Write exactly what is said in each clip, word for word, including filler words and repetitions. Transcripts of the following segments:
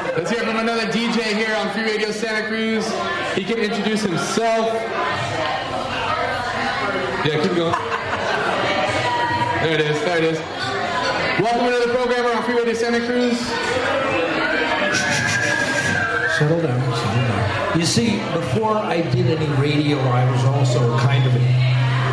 Let's hear from another D J here on Free Radio Santa Cruz. He can introduce himself. Yeah, keep going. There it is, there it is. Welcome to the programmer on Free Radio Santa Cruz. Settle down, settle down. You see, before I did any radio, I was also kind of a...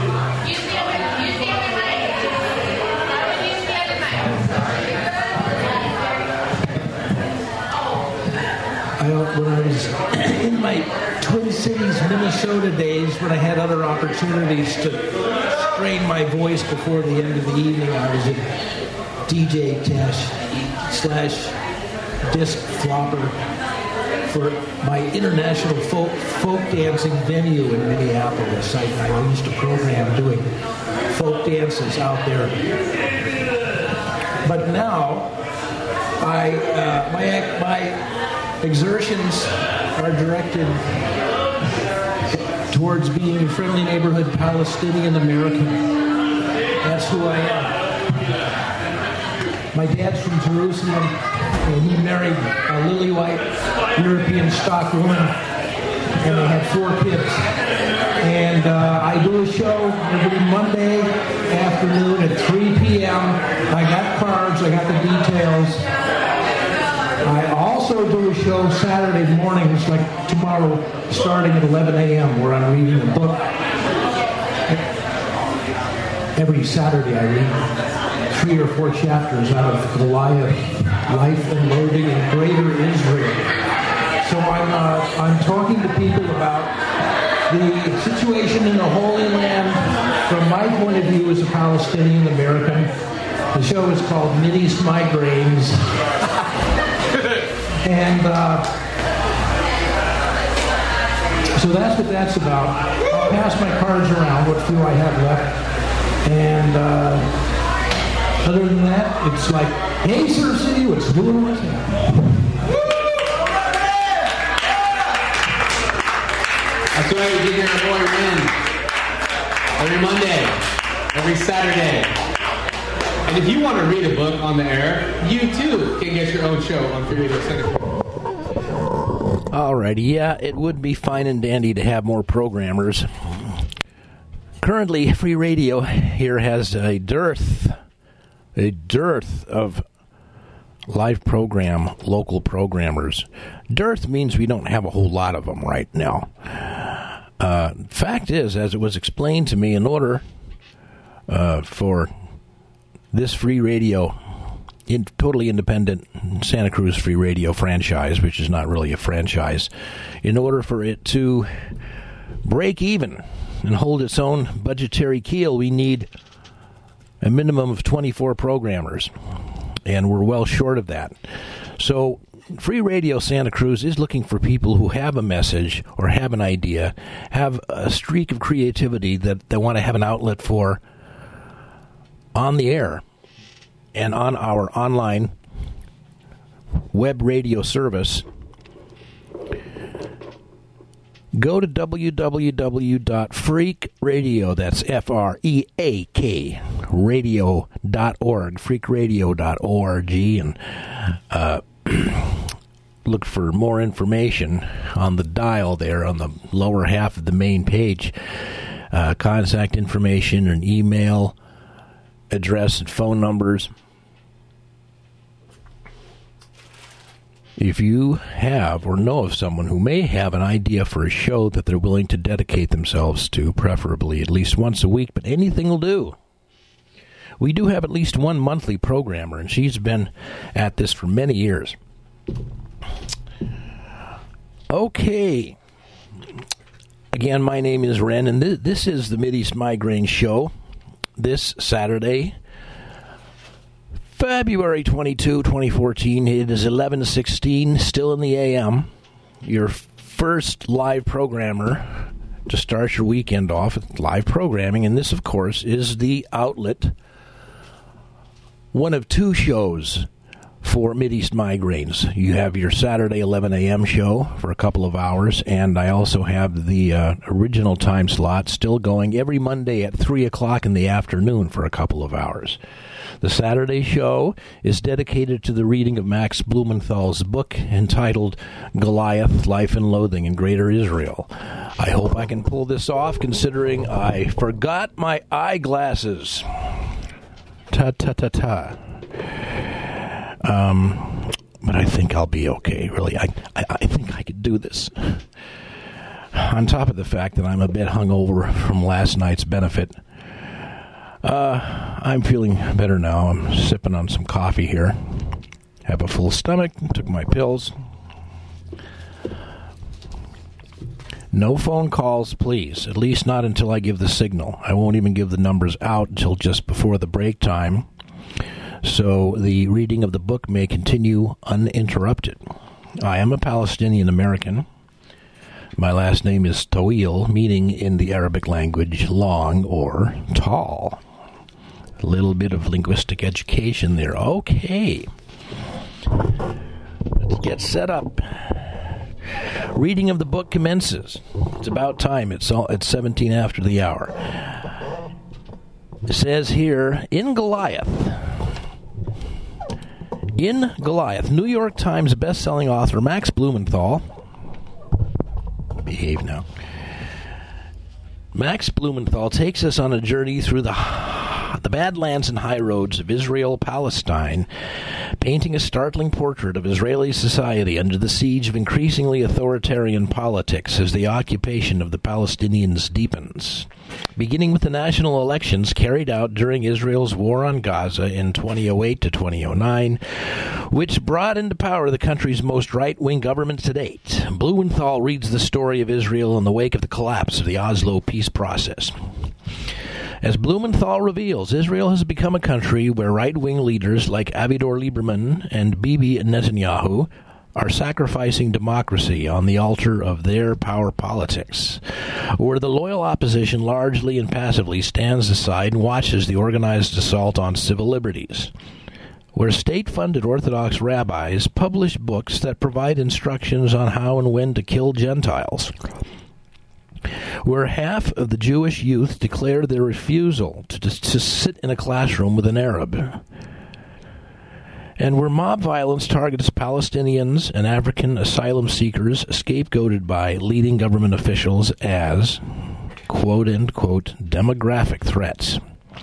I, when I was in my Twin Cities, Minnesota days, when I had other opportunities to strain my voice before the end of the evening, I was a D J test slash disc flopper for my international folk, folk dancing venue in Minneapolis. I, I used to program doing folk dances out there. But now, I uh, my my exertions are directed towards being a friendly neighborhood Palestinian American. That's who I am. My dad's from Jerusalem, and he married a lily white European stock woman, and they had four kids. And uh, I do a show every Monday afternoon at three p.m. I got cards, I got the details. I also do a show Saturday mornings, like tomorrow, starting at eleven a.m., where I'm reading a book. Every Saturday I read three or four chapters out of Goliath, Life Unloading in Greater Israel. So I'm, uh, I'm talking to people about the situation in the Holy Land from my point of view as a Palestinian American. The show is called Mideast Migraines. And uh, so that's what that's about. I'll pass my cards around, what few I have left. And uh, other than that, it's like, hey, Sir City, what's doing what's happening? That's right, you hear our boy Ren every Monday, every Saturday. And if you want to read a book on the air, you too can get your own show on Free Radio Santa Cruz. Alrighty, yeah, it would be fine and dandy to have more programmers. Currently, Free Radio here has a dearth, a dearth of live program, local programmers. Dearth means we don't have a whole lot of them right now. Uh, fact is, as it was explained to me, in order uh, for this free radio, in, totally independent Santa Cruz Free Radio franchise, which is not really a franchise, in order for it to break even and hold its own budgetary keel, we need a minimum of twenty-four programmers, and we're well short of that. So Free Radio Santa Cruz is looking for people who have a message or have an idea, have a streak of creativity that they want to have an outlet for on the air and on our online web radio service. Go to w w w dot freak radio, that's F R E A K, radio dot org, freak radio dot org, and uh, look for more information on the dial there on the lower half of the main page. Uh, contact information and email address and phone numbers. If you have or know of someone who may have an idea for a show that they're willing to dedicate themselves to, preferably at least once a week, but anything will do. We do have at least one monthly programmer, and she's been at this for many years. Okay. Again, my name is Ren, and th- this is the Mideast Migraine Show. This Saturday, February twenty-second, twenty fourteen. It is eleven sixteen, still in the A M. Your first live programmer to start your weekend off with live programming. And this, of course, is the outlet, one of two shows for Mideast migraines. You have your Saturday eleven a.m. show for a couple of hours, and I also have the uh, original time slot still going every Monday at three o'clock in the afternoon for a couple of hours. The Saturday show is dedicated to the reading of Max Blumenthal's book entitled Goliath, Life and Loathing in Greater Israel. I hope I can pull this off, considering I forgot my eyeglasses. Ta-ta-ta-ta. Um, but I think I'll be okay, really. I, I, I think I could do this. On top of the fact that I'm a bit hungover from last night's benefit, uh, I'm feeling better now. I'm sipping on some coffee here. Have a full stomach, took my pills. No phone calls, please. At least not until I give the signal. I won't even give the numbers out until just before the break time. So the reading of the book may continue uninterrupted. I am a Palestinian American. My last name is Tawil, meaning in the Arabic language long or tall. A little bit of linguistic education there. Okay. Let's get set up. Reading of the book commences. It's about time. It's all, it's seventeen after the hour. It says here, in Goliath. In Goliath, New York Times best-selling author Max Blumenthal, behave now, Max Blumenthal takes us on a journey through the, the badlands and high roads of Israel, Palestine, painting a startling portrait of Israeli society under the siege of increasingly authoritarian politics as the occupation of the Palestinians deepens. Beginning with the national elections carried out during Israel's war on Gaza in twenty oh eight to twenty oh nine, which brought into power the country's most right-wing government to date, Blumenthal reads the story of Israel in the wake of the collapse of the Oslo peace process. As Blumenthal reveals, Israel has become a country where right-wing leaders like Avigdor Lieberman and Bibi Netanyahu are sacrificing democracy on the altar of their power politics, where the loyal opposition largely and passively stands aside and watches the organized assault on civil liberties, where state-funded Orthodox rabbis publish books that provide instructions on how and when to kill Gentiles, where half of the Jewish youth declare their refusal to, to sit in a classroom with an Arab, and where mob violence targets Palestinians and African asylum seekers scapegoated by leading government officials as, quote-unquote, demographic threats.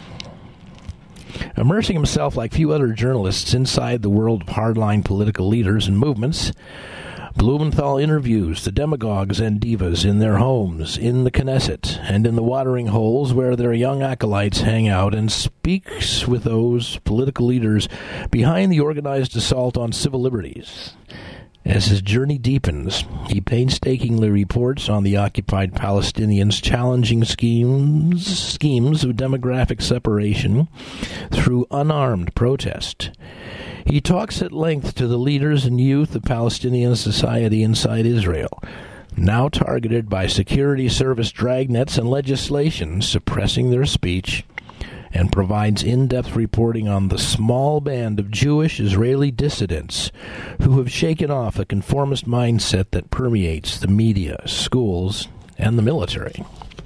Immersing himself like few other journalists inside the world of hardline political leaders and movements, Blumenthal interviews the demagogues and divas in their homes, in the Knesset, and in the watering holes where their young acolytes hang out, and speaks with those political leaders behind the organized assault on civil liberties. As his journey deepens, he painstakingly reports on the occupied Palestinians' challenging schemes, schemes of demographic separation through unarmed protest. He talks at length to the leaders and youth of Palestinian society inside Israel, now targeted by security service dragnets and legislation suppressing their speech, and provides in-depth reporting on the small band of Jewish Israeli dissidents who have shaken off a conformist mindset that permeates the media, schools, and the military.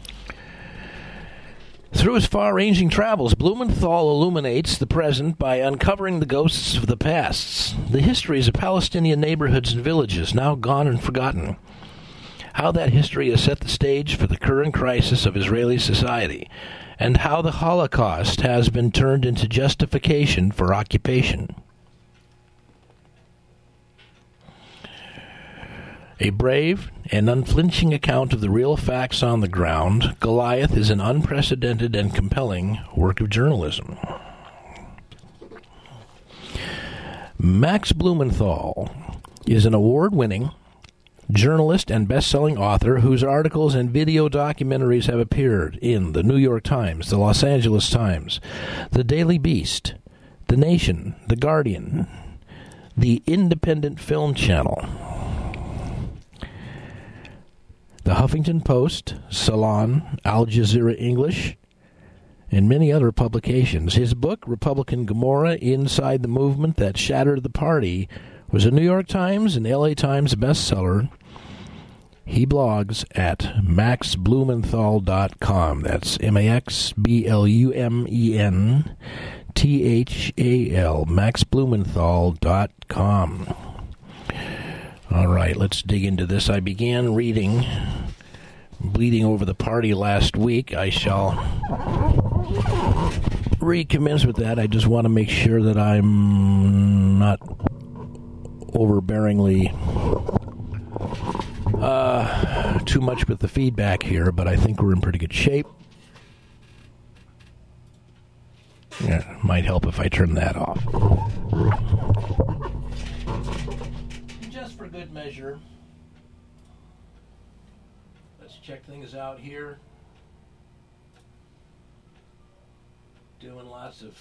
Through his far-ranging travels, Blumenthal illuminates the present by uncovering the ghosts of the past, the histories of Palestinian neighborhoods and villages now gone and forgotten, how that history has set the stage for the current crisis of Israeli society, and how the Holocaust has been turned into justification for occupation. A brave and unflinching account of the real facts on the ground, Goliath is an unprecedented and compelling work of journalism. Max Blumenthal is an award-winning journalist and best-selling author whose articles and video documentaries have appeared in the New York Times, the Los Angeles Times, the Daily Beast, The Nation, The Guardian, the Independent Film Channel, the Huffington Post, Salon, Al Jazeera English, and many other publications. His book, Republican Gomorrah, Inside the Movement That Shattered the Party, was a New York Times and L A Times bestseller. He blogs at max blumenthal dot com. That's M A X B L U M E N T H A L, max blumenthal dot com. All right, let's dig into this. I began reading Bleeding Over the Party last week. I shall recommence with that. I just want to make sure that I'm not overbearingly uh, too much with the feedback here, but I think we're in pretty good shape. Yeah, it might help if I turn that off. Just for good measure, let's check things out here. Doing lots of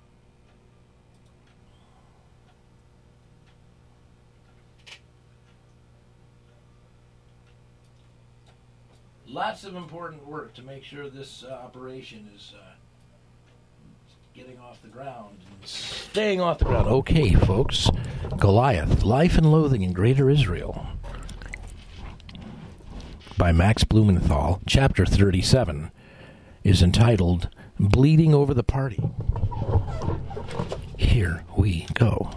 lots of important work to make sure this uh, operation is uh, getting off the ground and staying off the ground. Okay, folks. Goliath, Life and Loathing in Greater Israel, by Max Blumenthal, chapter thirty-seven, is entitled Bleeding Over the Party. Here we go.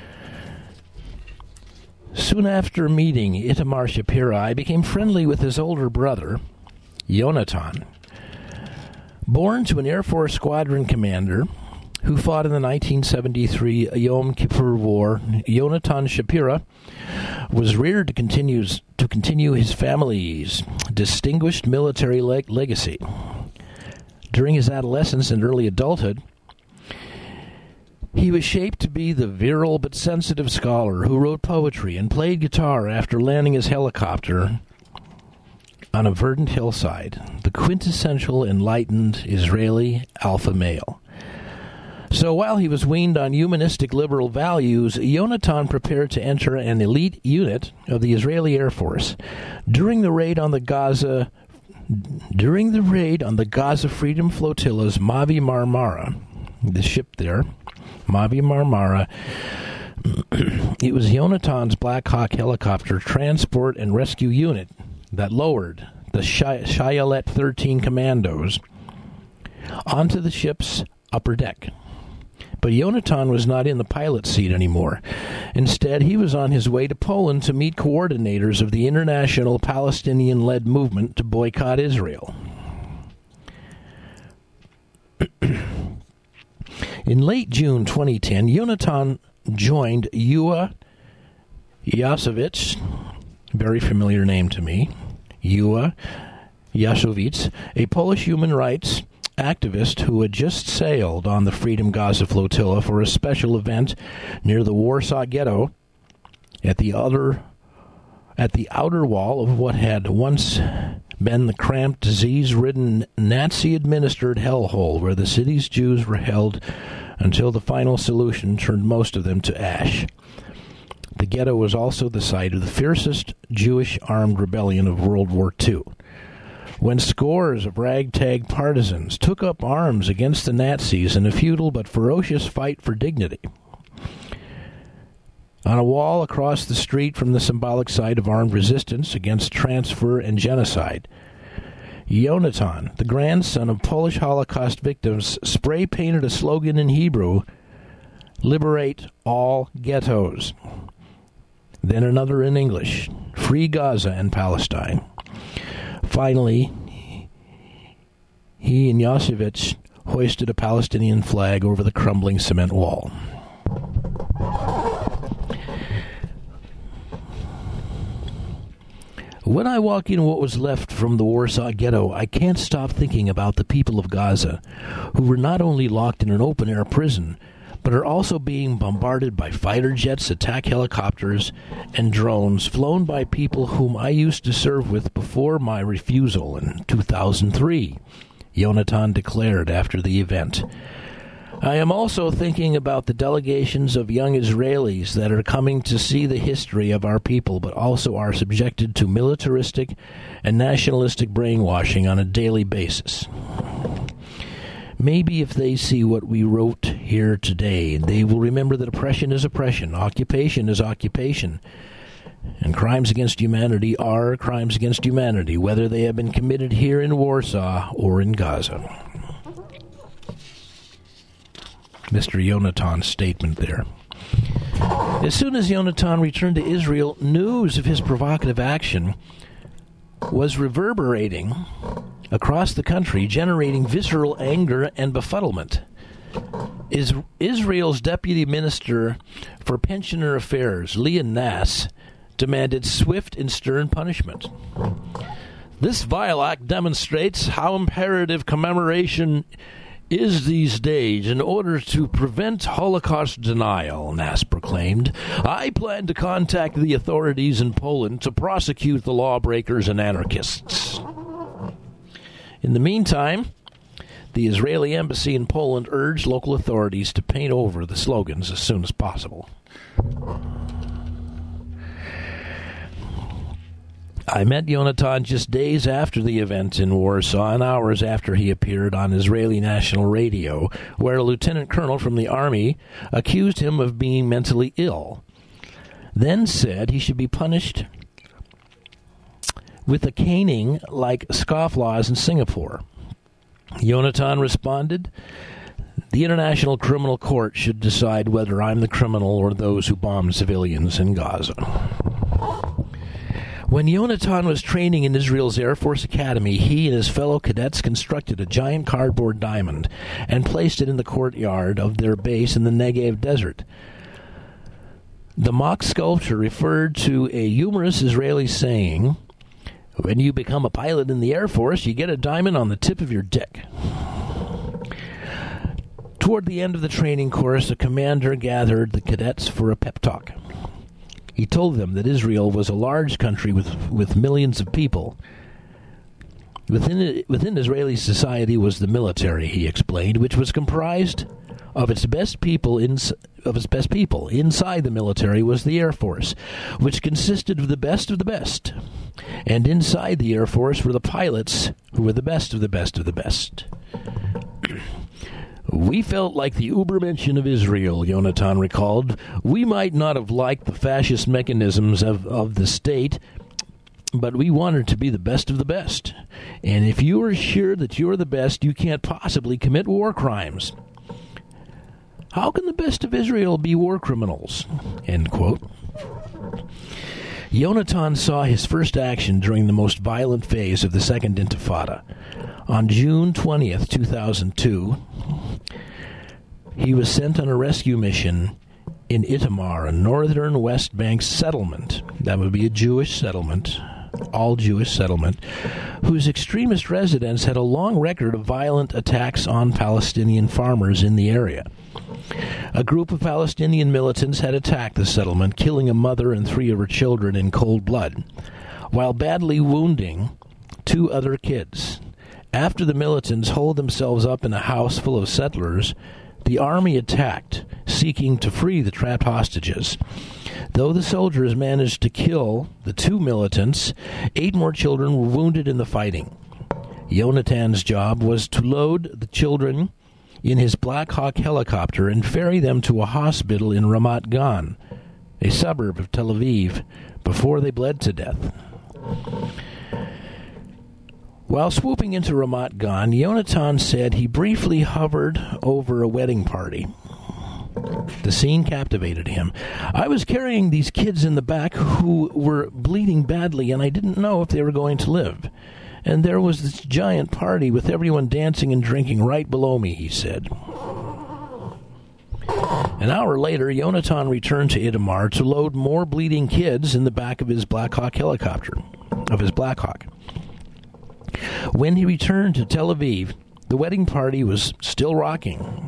Soon after meeting Itamar Shapira, I became friendly with his older brother, Yonatan. Born to an Air Force squadron commander who fought in the nineteen seventy-three Yom Kippur War, Yonatan Shapira was reared to, continues, to continue his family's distinguished military leg- legacy. During his adolescence and early adulthood, he was shaped to be the virile but sensitive scholar who wrote poetry and played guitar after landing his helicopter on a verdant hillside, the quintessential enlightened Israeli alpha male. So while he was weaned on humanistic liberal values, Yonatan prepared to enter an elite unit of the Israeli Air Force. During the raid on the Gaza during the raid on the Gaza Freedom Flotilla's Mavi Marmara, the ship there, Mavi Marmara, it was Yonatan's Black Hawk helicopter transport and rescue unit that lowered the Shayalet thirteen commandos onto the ship's upper deck. But Yonatan was not in the pilot's seat anymore. Instead, he was on his way to Poland to meet coordinators of the international Palestinian-led movement to boycott Israel. In late June twenty ten, Yonatan joined Yua Yasovitz, very familiar name to me, Yua Yasovitz, a Polish human rights activist who had just sailed on the Freedom Gaza flotilla for a special event near the Warsaw Ghetto at the other at the outer wall of what had once been the cramped, disease-ridden, Nazi-administered hellhole where the city's Jews were held until the final solution turned most of them to ash. The ghetto was also the site of the fiercest Jewish armed rebellion of World War Two, when scores of ragtag partisans took up arms against the Nazis in a futile but ferocious fight for dignity. On a wall across the street from the symbolic site of armed resistance against transfer and genocide, Yonatan, the grandson of Polish Holocaust victims, spray-painted a slogan in Hebrew, "Liberate all ghettos." Then another in English, "Free Gaza and Palestine." Finally, he and Yasovitz hoisted a Palestinian flag over the crumbling cement wall. When I walk in what was left from the Warsaw Ghetto, I can't stop thinking about the people of Gaza, who were not only locked in an open-air prison, but are also being bombarded by fighter jets, attack helicopters, and drones flown by people whom I used to serve with before my refusal in two thousand three, Yonatan declared after the event. I am also thinking about the delegations of young Israelis that are coming to see the history of our people, but also are subjected to militaristic and nationalistic brainwashing on a daily basis. Maybe if they see what we wrote here today, they will remember that oppression is oppression, occupation is occupation, and crimes against humanity are crimes against humanity, whether they have been committed here in Warsaw or in Gaza. Mister Yonatan's statement there. As soon as Yonatan returned to Israel, news of his provocative action was reverberating across the country, generating visceral anger and befuddlement. Is Israel's Deputy Minister for Pensioner Affairs, Leon Nass, demanded swift and stern punishment. This vile act demonstrates how imperative commemoration is these days in order to prevent Holocaust denial, Nass proclaimed. I plan to contact the authorities in Poland to prosecute the lawbreakers and anarchists. In the meantime, the Israeli embassy in Poland urged local authorities to paint over the slogans as soon as possible. I met Yonatan just days after the event in Warsaw and hours after he appeared on Israeli national radio, where a lieutenant colonel from the army accused him of being mentally ill, then said he should be punished with a caning like scofflaws in Singapore. Yonatan responded, the International Criminal Court should decide whether I'm the criminal or those who bombed civilians in Gaza. When Yonatan was training in Israel's Air Force Academy, he and his fellow cadets constructed a giant cardboard diamond and placed it in the courtyard of their base in the Negev desert. The mock sculpture referred to a humorous Israeli saying, when you become a pilot in the Air Force, you get a diamond on the tip of your dick. Toward the end of the training course, the commander gathered the cadets for a pep talk. He told them that Israel was a large country with, with millions of people. Within within Israeli society was the military, he explained, which was comprised of its best people in, of its best people. Inside the military was the Air Force, which consisted of the best of the best. And inside the Air Force were the pilots, who were the best of the best of the best. We felt like the Übermenschen of Israel, Yonatan recalled. We might not have liked the fascist mechanisms of, of the state, but we wanted to be the best of the best. And if you are sure that you're the best, you can't possibly commit war crimes. How can the best of Israel be war criminals? End quote. Yonatan saw his first action during the most violent phase of the Second Intifada. On June twentieth, two thousand two, he was sent on a rescue mission in Itamar, a northern West Bank settlement. That would be a Jewish settlement, all Jewish settlement, whose extremist residents had a long record of violent attacks on Palestinian farmers in the area. A group of Palestinian militants had attacked the settlement, killing a mother and three of her children in cold blood, while badly wounding two other kids. After the militants holed themselves up in a house full of settlers, the army attacked, seeking to free the trapped hostages. Though the soldiers managed to kill the two militants, eight more children were wounded in the fighting. Yonatan's job was to load the children in his Black Hawk helicopter and ferry them to a hospital in Ramat Gan, a suburb of Tel Aviv, before they bled to death. While swooping into Ramat Gan, Yonatan said he briefly hovered over a wedding party. The scene captivated him. I was carrying these kids in the back who were bleeding badly, and I didn't know if they were going to live. And there was this giant party with everyone dancing and drinking right below me, he said. An hour later, Yonatan returned to Itamar to load more bleeding kids in the back of his Black Hawk helicopter, of his Black Hawk. When he returned to Tel Aviv, the wedding party was still rocking.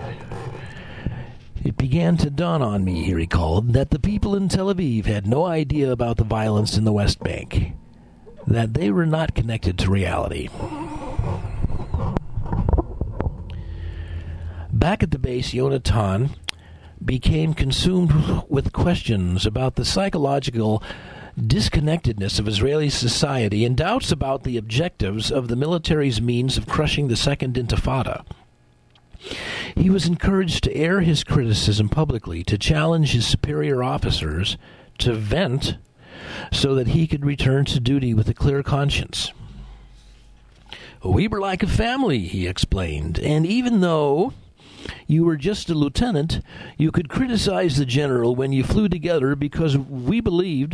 It began to dawn on me, he recalled, that the people in Tel Aviv had no idea about the violence in the West Bank, that they were not connected to reality. Back at the base, Yonatan became consumed with questions about the psychological disconnectedness of Israeli society and doubts about the objectives of the military's means of crushing the Second Intifada. He was encouraged to air his criticism publicly, to challenge his superior officers, to vent so that he could return to duty with a clear conscience. "We were like a family," he explained, "and even though you were just a lieutenant, you could criticize the general when you flew together because we believed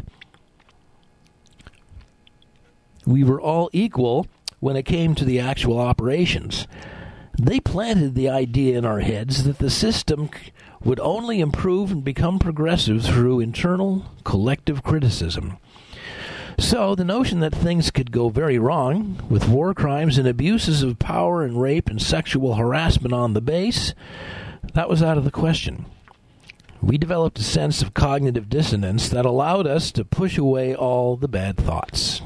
we were all equal when it came to the actual operations. They planted the idea in our heads that the system would only improve and become progressive through internal collective criticism. So the notion that things could go very wrong, with war crimes and abuses of power and rape and sexual harassment on the base, that was out of the question. We developed a sense of cognitive dissonance that allowed us to push away all the bad thoughts."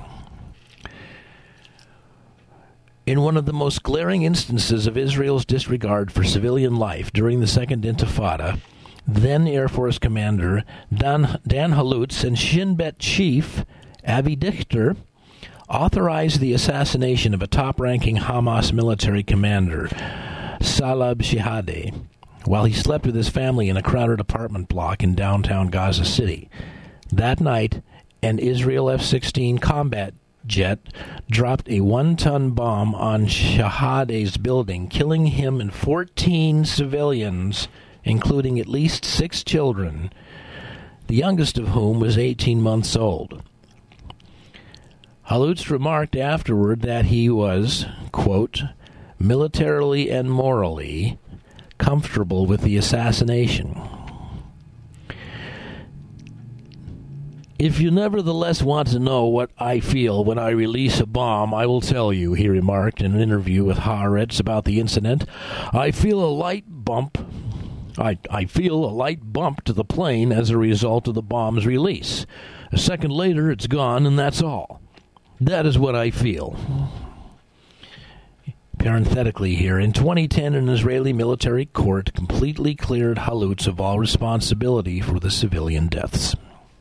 In one of the most glaring instances of Israel's disregard for civilian life during the Second Intifada, then Air Force Commander Dan, Dan Halutz and Shin Bet Chief Avi Dichter authorized the assassination of a top-ranking Hamas military commander, Salab Shihadeh, while he slept with his family in a crowded apartment block in downtown Gaza City. That night, an Israel F sixteen combat jet dropped a one-ton bomb on Shihadeh's building, killing him and fourteen civilians, including at least six children, the youngest of whom was eighteen months old. Halutz remarked afterward that he was, quote, militarily and morally comfortable with the assassination. "If you nevertheless want to know what I feel when I release a bomb, I will tell you," he remarked in an interview with Haaretz about the incident. I feel a light bump. I, I feel a light bump to the plane as a result of the bomb's release. A second later, it's gone, and that's all. That is what I feel. Parenthetically here, in twenty ten, an Israeli military court completely cleared Halutz of all responsibility for the civilian deaths.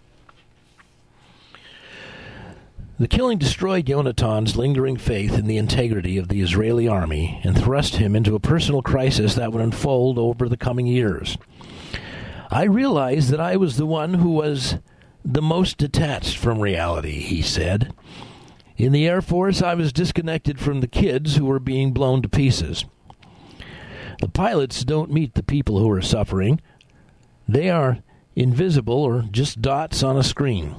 The killing destroyed Yonatan's lingering faith in the integrity of the Israeli army and thrust him into a personal crisis that would unfold over the coming years. "I realized that I was the one who was the most detached from reality," he said. "In the Air Force, I was disconnected from the kids who were being blown to pieces. The pilots don't meet the people who are suffering. They are invisible or just dots on a screen."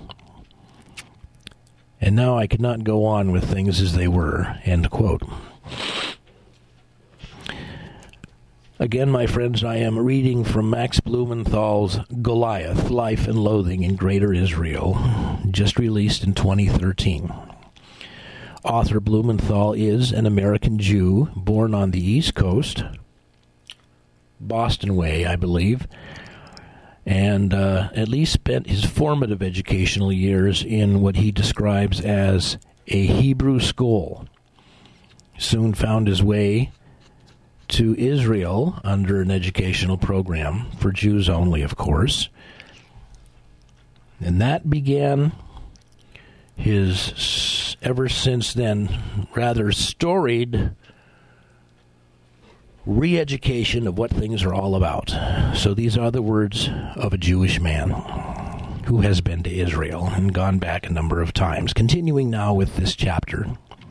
And now I could not go on with things as they were, end quote. Again, my friends, I am reading from Max Blumenthal's Goliath, Life and Loathing in Greater Israel, just released in twenty thirteen. Author Blumenthal is an American Jew born on the East Coast, Boston way, I believe, and uh, at least spent his formative educational years in what he describes as a Hebrew school. Soon found his way to Israel under an educational program for Jews only, of course. And that began his, ever since then, rather storied re-education of what things are all about. So these are the words of a Jewish man who has been to Israel and gone back a number of times. Continuing now with this chapter.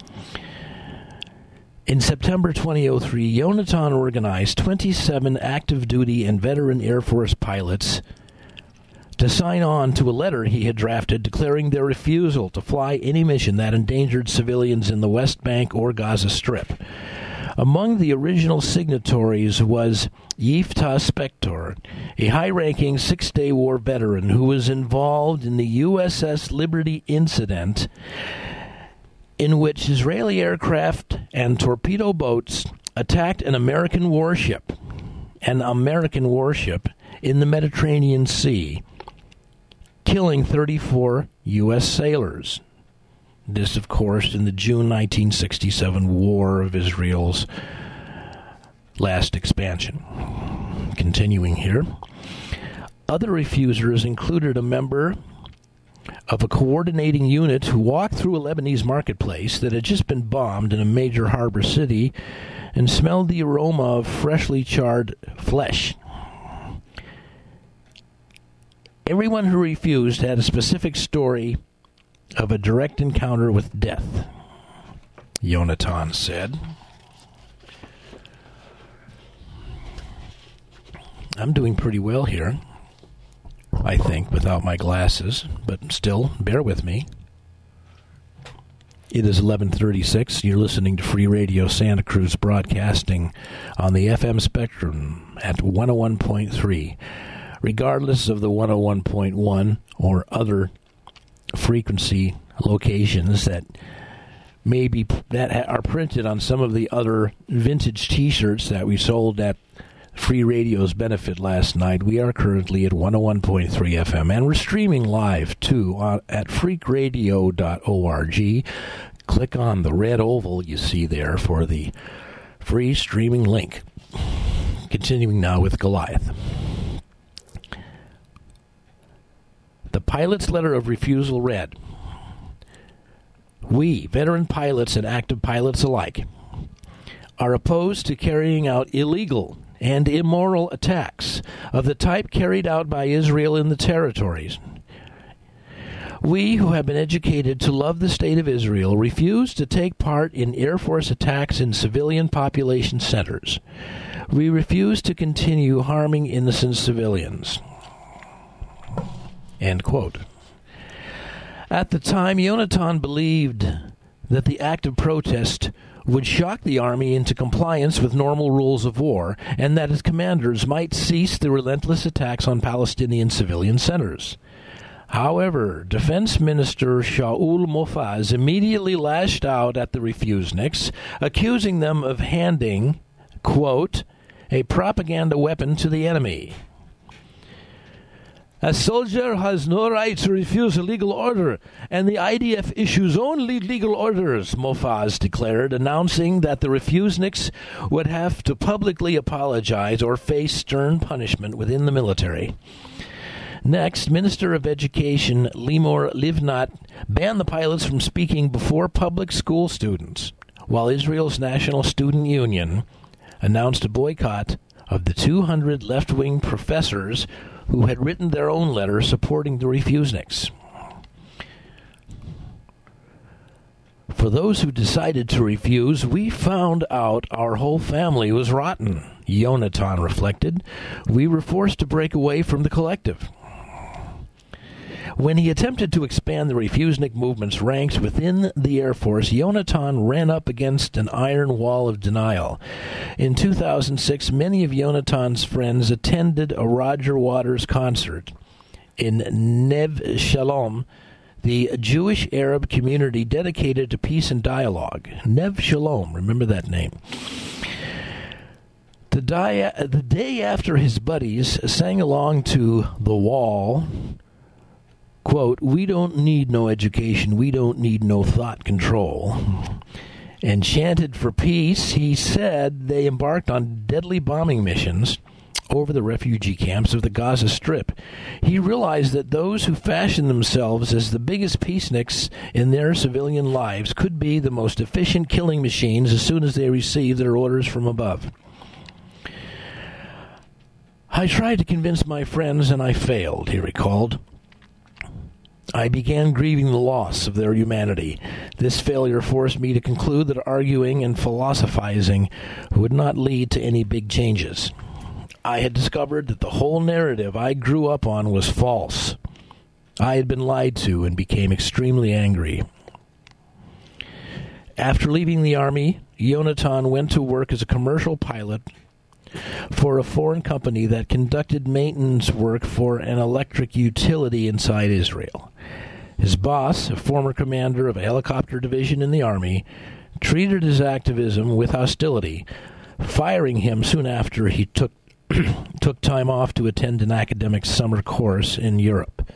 In September twenty oh three, Yonatan organized twenty-seven active duty and veteran Air Force pilots to sign on to a letter he had drafted declaring their refusal to fly any mission that endangered civilians in the West Bank or Gaza Strip. Among the original signatories was Yiftah Spector, a high-ranking Six-Day War veteran who was involved in the U S S Liberty incident in which Israeli aircraft and torpedo boats attacked an American warship, an American warship in the Mediterranean Sea, killing thirty-four U S sailors. This, of course, in the June nineteen sixty-seven war of Israel's last expansion. Continuing here. Other refusers included a member of a coordinating unit who walked through a Lebanese marketplace that had just been bombed in a major harbor city and smelled the aroma of freshly charred flesh. Everyone who refused had a specific story of a direct encounter with death, Yonatan said. I'm doing pretty well here, I think, without my glasses, but still, bear with me. It is eleven thirty-six. You're listening to Free Radio Santa Cruz, broadcasting on the F M spectrum at one oh one point three. Regardless of the one oh one point one or other frequency locations that maybe that are printed on some of the other vintage T-shirts that we sold at Free Radio's benefit last night, we are currently at one oh one point three F M, and we're streaming live too on, at freak radio dot org. Click on the red oval you see there for the free streaming link. Continuing now with Goliath. The pilot's letter of refusal read, "We, veteran pilots and active pilots alike, are opposed to carrying out illegal and immoral attacks of the type carried out by Israel in the territories. We, who have been educated to love the state of Israel, refuse to take part in Air Force attacks in civilian population centers. We refuse to continue harming innocent civilians." End quote. At the time, Yonatan believed that the act of protest would shock the Army into compliance with normal rules of war, and that its commanders might cease the relentless attacks on Palestinian civilian centers. However, Defense Minister Shaul Mofaz immediately lashed out at the refuseniks, accusing them of handing, quote, a propaganda weapon to the enemy. "A soldier has no right to refuse a legal order, and the I D F issues only legal orders," Mofaz declared, announcing that the refuseniks would have to publicly apologize or face stern punishment within the military. Next, Minister of Education Limor Livnat banned the pilots from speaking before public school students, while Israel's National Student Union announced a boycott of the two hundred left-wing professors who had written their own letter supporting the refuseniks. "For those who decided to refuse, we found out our whole family was rotten," Yonatan reflected. "We were forced to break away from the collective." When he attempted to expand the refusenik movement's ranks within the Air Force, Yonatan ran up against an iron wall of denial. In two thousand six, many of Yonatan's friends attended a Roger Waters concert in Neve Shalom, the Jewish Arab community dedicated to peace and dialogue. Neve Shalom, remember that name. The, di- the day after his buddies sang along to The Wall, quote, "We don't need no education, we don't need no thought control," and chanted for peace, he said they embarked on deadly bombing missions over the refugee camps of the Gaza Strip. He realized that those who fashion themselves as the biggest peaceniks in their civilian lives could be the most efficient killing machines as soon as they receive their orders from above. "I tried to convince my friends and I failed," he recalled. "I began grieving the loss of their humanity. This failure forced me to conclude that arguing and philosophizing would not lead to any big changes. I had discovered that the whole narrative I grew up on was false. I had been lied to and became extremely angry." After leaving the Army, Yonatan went to work as a commercial pilot for a foreign company that conducted maintenance work for an electric utility inside Israel. His boss, a former commander of a helicopter division in the Army, treated his activism with hostility, firing him soon after he took took time off to attend an academic summer course in Europe.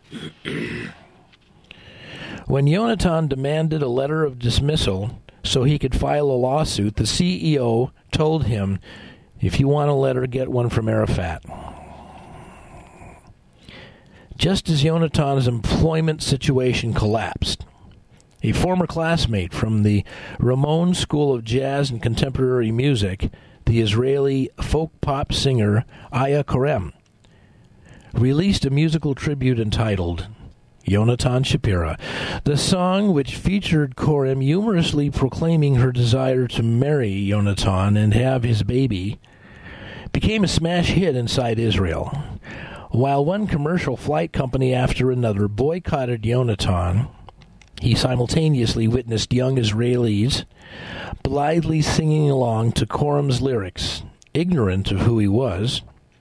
When Yonatan demanded a letter of dismissal so he could file a lawsuit, the C E O told him, "If you want a letter, get one from Arafat." Just as Yonatan's employment situation collapsed, a former classmate from the Ramon School of Jazz and Contemporary Music, the Israeli folk pop singer Aya Korem, released a musical tribute entitled Yonatan Shapira. The song, which featured Korem humorously proclaiming her desire to marry Yonatan and have his baby, became a smash hit inside Israel. While one commercial flight company after another boycotted Yonatan, he simultaneously witnessed young Israelis blithely singing along to Korem's lyrics, ignorant of who he was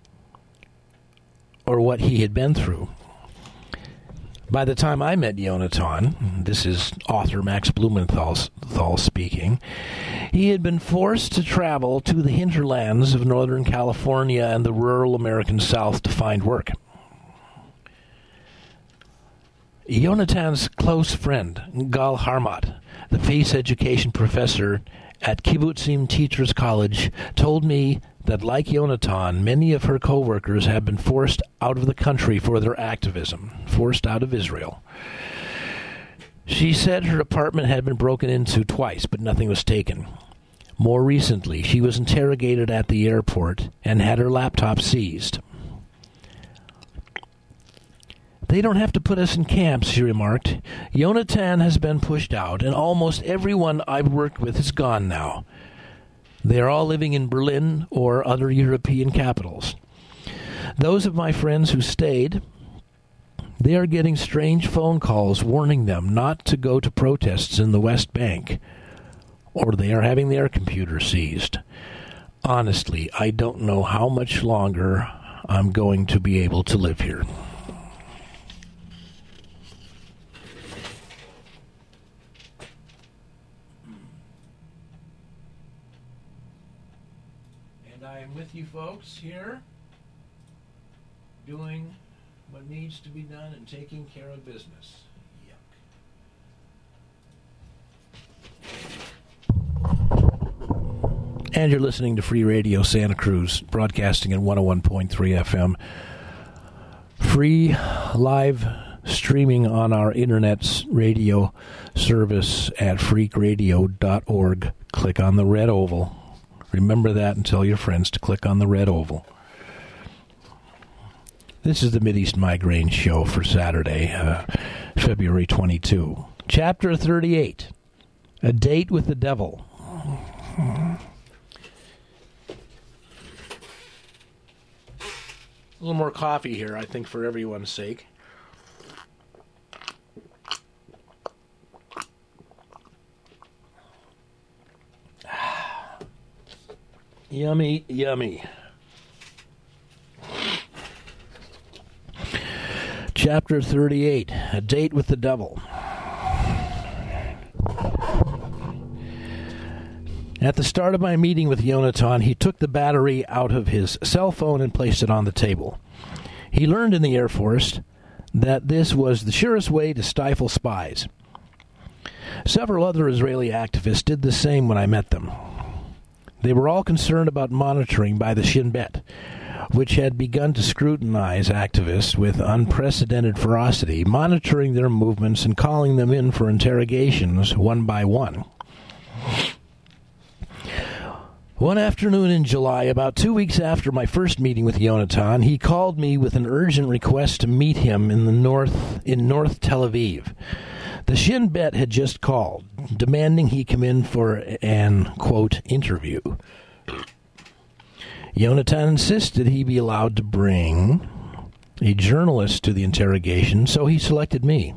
or what he had been through. By the time I met Yonatan, this is author Max Blumenthal speaking, he had been forced to travel to the hinterlands of Northern California and the rural American South to find work. Yonatan's close friend, Gal Harmat, the peace education professor at Kibbutzim Teachers College, told me that, like Yonatan, many of her co-workers have been forced out of the country for their activism, forced out of Israel. She said her apartment had been broken into twice, but nothing was taken. More recently, she was interrogated at the airport and had her laptop seized. They don't have to put us in camps, she remarked. Yonatan has been pushed out, and almost everyone I've worked with is gone now. They are all living in Berlin or other European capitals. Those of my friends who stayed, they are getting strange phone calls warning them not to go to protests in the West Bank, or they are having their computer seized. Honestly, I don't know how much longer I'm going to be able to live here. With you folks here, doing what needs to be done and taking care of business. Yuck. And you're listening to Free Radio Santa Cruz, broadcasting at one oh one point three F M. Free live streaming on our internet radio service at freak radio dot org. Click on the red oval. Remember that and tell your friends to click on the red oval. This is the Mideast Migraine Show for Saturday, uh, February twenty-second. Chapter thirty-eight, A Date with the Devil. A little more coffee here, I think, for everyone's sake. Yummy, yummy. Chapter thirty-eight, A Date with the Devil. At the start of my meeting with Yonatan, he took the battery out of his cell phone and placed it on the table. He learned in the Air Force that this was the surest way to stifle spies. Several other Israeli activists did the same when I met them. They were all concerned about monitoring by the Shin Bet, which had begun to scrutinize activists with unprecedented ferocity, monitoring their movements and calling them in for interrogations one by one. One afternoon in July, about two weeks after my first meeting with Yonatan, he called me with an urgent request to meet him in the north in North Tel Aviv. The Shin Bet had just called, demanding he come in for an, quote, interview. Yonatan insisted he be allowed to bring a journalist to the interrogation, so he selected me.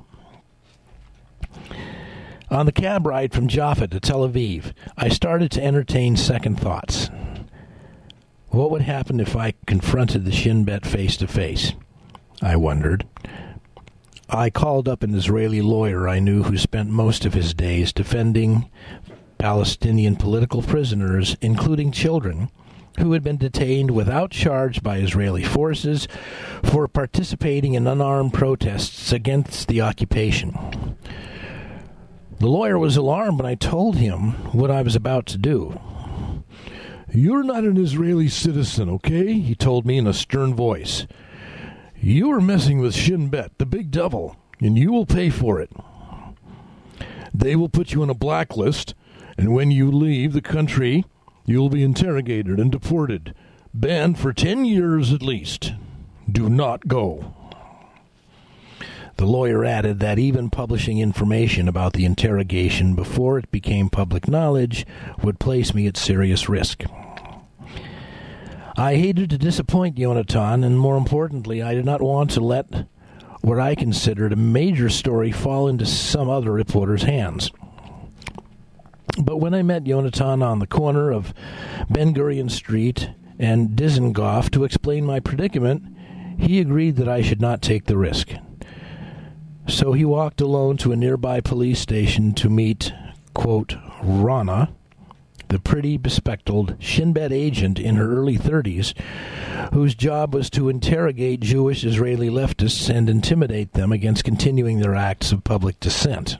On the cab ride from Jaffa to Tel Aviv, I started to entertain second thoughts. What would happen if I confronted the Shin Bet face to face? I wondered. I called up an Israeli lawyer I knew who spent most of his days defending Palestinian political prisoners, including children, who had been detained without charge by Israeli forces for participating in unarmed protests against the occupation. The lawyer was alarmed when I told him what I was about to do. "You're not an Israeli citizen, okay?" he told me in a stern voice. "You are messing with Shin Bet, the big devil, and you will pay for it. They will put you on a blacklist, and when you leave the country, you'll be interrogated and deported, banned for ten years at least. Do not go." The lawyer added that even publishing information about the interrogation before it became public knowledge would place me at serious risk. I hated to disappoint Yonatan, and more importantly, I did not want to let what I considered a major story fall into some other reporter's hands. But when I met Yonatan on the corner of Ben Gurion Street and Dizengoff to explain my predicament, he agreed that I should not take the risk. So he walked alone to a nearby police station to meet, quote, Rana, the pretty, bespectacled Shin Bet agent in her early thirties, whose job was to interrogate Jewish Israeli leftists and intimidate them against continuing their acts of public dissent.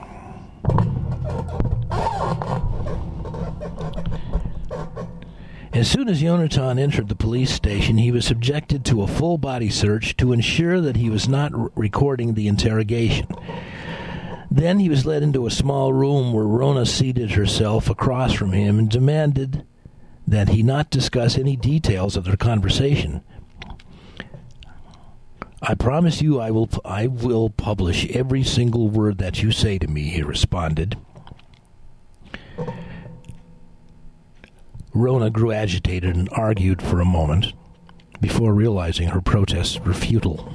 As soon as Yonatan entered the police station, he was subjected to a full-body search to ensure that he was not r- recording the interrogation. Then he was led into a small room where Rona seated herself across from him and demanded that he not discuss any details of their conversation. "I promise you I will, I will publish every single word that you say to me," he responded. Rona grew agitated and argued for a moment before realizing her protests were futile.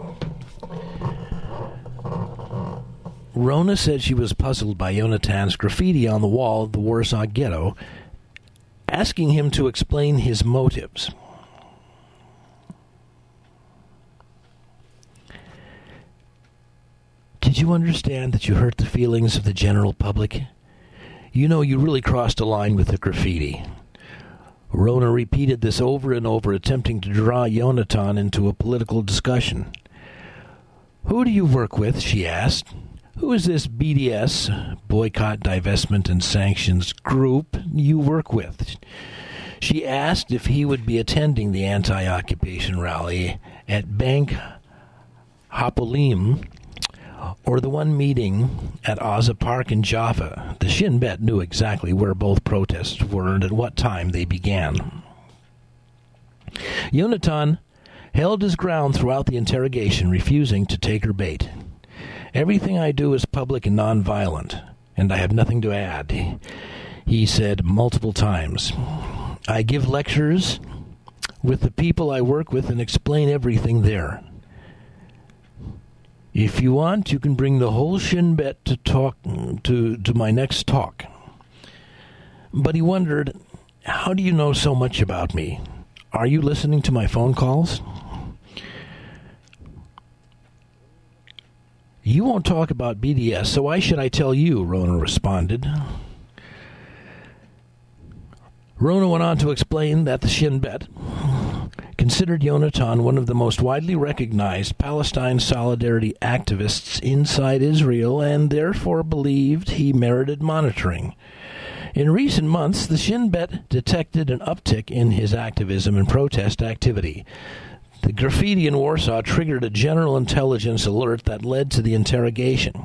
Rona said she was puzzled by Yonatan's graffiti on the wall of the Warsaw Ghetto, asking him to explain his motives. "Did you understand that you hurt the feelings of the general public? You know you really crossed a line with the graffiti." Rona repeated this over and over, attempting to draw Yonatan into a political discussion. "Who do you work with?" she asked. "Who is this B D S, Boycott, Divestment, and Sanctions group, you work with?" She asked if he would be attending the anti-occupation rally at Bank Hapolim or the one meeting at Aza Park in Jaffa. The Shin Bet knew exactly where both protests were and at what time they began. Yonatan held his ground throughout the interrogation, refusing to take her bait. "Everything I do is public and nonviolent, and I have nothing to add," he said multiple times. "I give lectures with the people I work with and explain everything there. If you want, you can bring the whole Shin Bet to talk to, to my next talk." But he wondered, "How do you know so much about me? Are you listening to my phone calls?" "You won't talk about B D S, so why should I tell you?" Rona responded. Rona went on to explain that the Shin Bet considered Yonatan one of the most widely recognized Palestine solidarity activists inside Israel and therefore believed he merited monitoring. In recent months, the Shin Bet detected an uptick in his activism and protest activity. The graffiti in Warsaw triggered a general intelligence alert that led to the interrogation.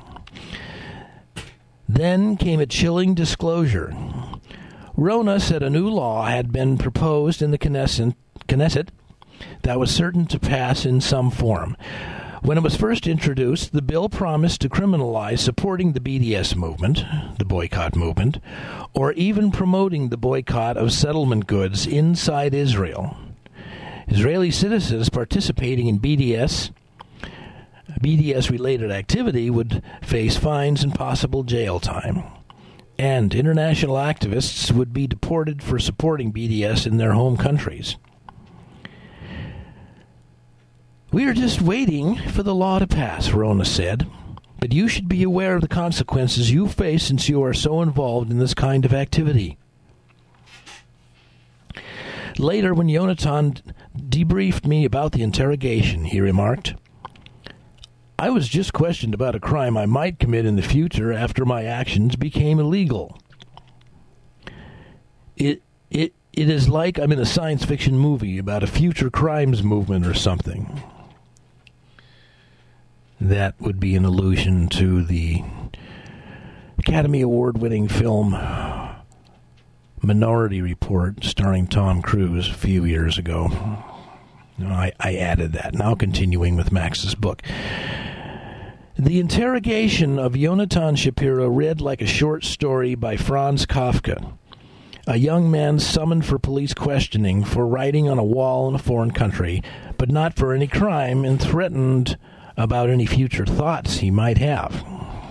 Then came a chilling disclosure. Rona said a new law had been proposed in the Knesset, Knesset that was certain to pass in some form. When it was first introduced, the bill promised to criminalize supporting the B D S movement, the boycott movement, or even promoting the boycott of settlement goods inside Israel. Israeli citizens participating in B D S, B D S-related activity would face fines and possible jail time. And international activists would be deported for supporting B D S in their home countries. "We are just waiting for the law to pass," Rona said. "But you should be aware of the consequences you face since you are so involved in this kind of activity." Later, when Yonatan debriefed me about the interrogation, he remarked, "I was just questioned about a crime I might commit in the future after my actions became illegal. It it it is like I'm in a science fiction movie about a future crimes movement or something." That would be an allusion to the Academy Award-winning film Minority Report, starring Tom Cruise, a few years ago. I, I added that. Now continuing with Max's book. The interrogation of Yonatan Shapiro read like a short story by Franz Kafka, a young man summoned for police questioning for writing on a wall in a foreign country, but not for any crime, and threatened about any future thoughts he might have.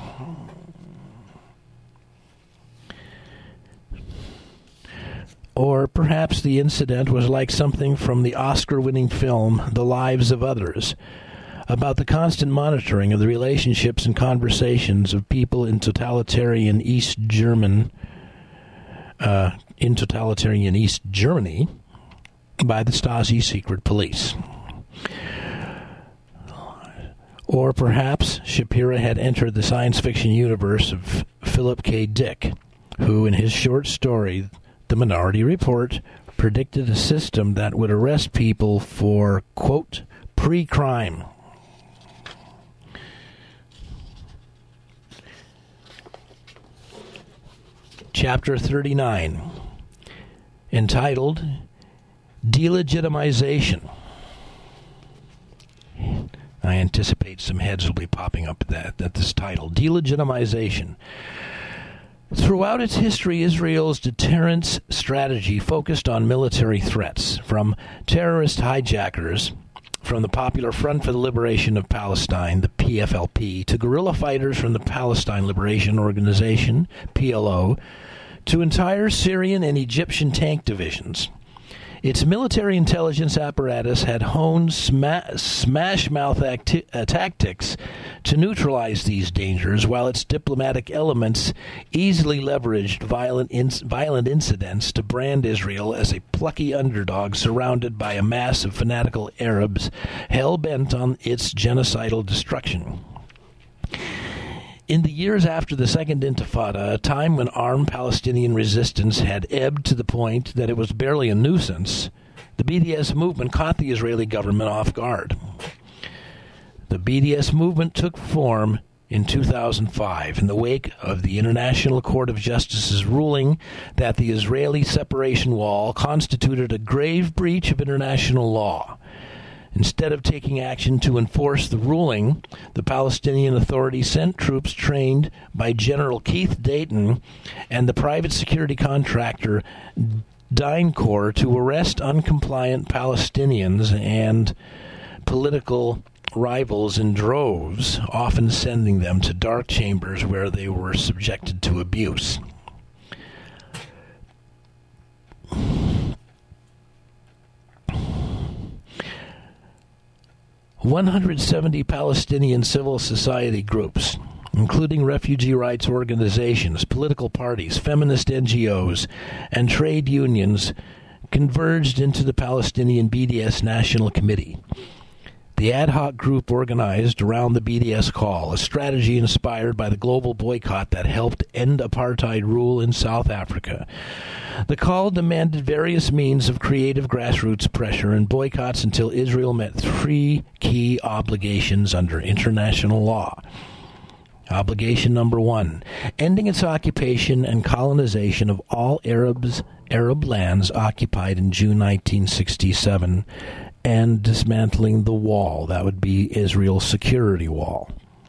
Or perhaps the incident was like something from the Oscar-winning film The Lives of Others, about the constant monitoring of the relationships and conversations of people in totalitarian East German, uh, in totalitarian East Germany by the Stasi secret police. Or perhaps Shapiro had entered the science fiction universe of Philip K. Dick, who in his short story, The Minority Report, predicted a system that would arrest people for, quote, pre-crime. Chapter thirty-nine, entitled Delegitimization. I anticipate some heads will be popping up at, that, at this title. Delegitimization. Throughout its history, Israel's deterrence strategy focused on military threats, from terrorist hijackers from the Popular Front for the Liberation of Palestine, the P F L P, to guerrilla fighters from the Palestine Liberation Organization, P L O, to entire Syrian and Egyptian tank divisions. Its military intelligence apparatus had honed sma- smash-mouth acti- uh, tactics to neutralize these dangers, while its diplomatic elements easily leveraged violent, inc- violent incidents to brand Israel as a plucky underdog surrounded by a mass of fanatical Arabs hell-bent on its genocidal destruction. In the years after the Second Intifada, a time when armed Palestinian resistance had ebbed to the point that it was barely a nuisance, the B D S movement caught the Israeli government off guard. The B D S movement took form in two thousand five in the wake of the International Court of Justice's ruling that the Israeli separation wall constituted a grave breach of international law. Instead of taking action to enforce the ruling, the Palestinian Authority sent troops trained by General Keith Dayton and the private security contractor DynCorp to arrest uncompliant Palestinians and political rivals in droves, often sending them to dark chambers where they were subjected to abuse. one hundred seventy Palestinian civil society groups, including refugee rights organizations, political parties, feminist N G Os, and trade unions, converged into the Palestinian B D S National Committee. The ad hoc group organized around the B D S call, a strategy inspired by the global boycott that helped end apartheid rule in South Africa. The call demanded various means of creative grassroots pressure and boycotts until Israel met three key obligations under international law. Obligation number one, ending its occupation and colonization of all Arabs, Arab lands occupied in June nineteen sixty-seven, and dismantling the wall. That would be Israel's security wall.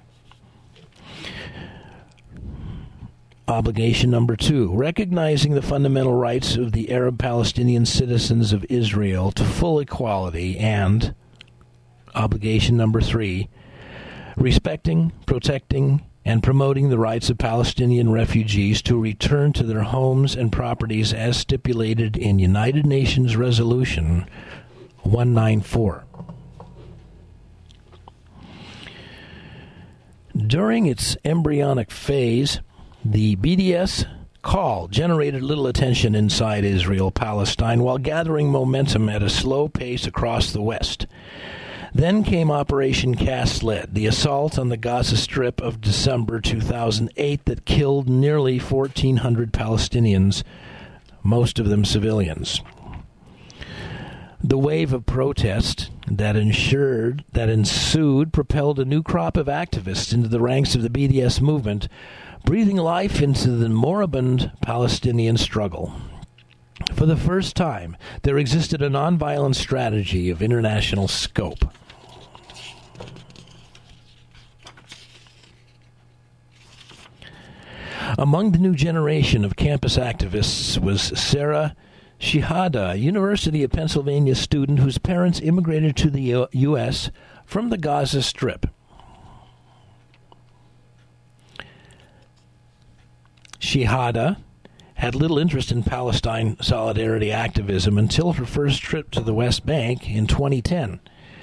Obligation number two, recognizing the fundamental rights of the Arab Palestinian citizens of Israel to full equality. And obligation number three, respecting, protecting, and promoting the rights of Palestinian refugees to return to their homes and properties as stipulated in United Nations Resolution one ninety-four. During its embryonic phase, the B D S call generated little attention inside Israel-Palestine while gathering momentum at a slow pace across the West. Then came Operation Cast Lead, the assault on the Gaza Strip of December two thousand eight that killed nearly fourteen hundred Palestinians, most of them civilians. The wave of protest that ensured that ensued propelled a new crop of activists into the ranks of the B D S movement, breathing life into the moribund Palestinian struggle. For the first time, there existed a nonviolent strategy of international scope. Among the new generation of campus activists was Sarah Shihada, a University of Pennsylvania student whose parents immigrated to the U S from the Gaza Strip. Shihada had little interest in Palestine solidarity activism until her first trip to the West Bank in twenty ten.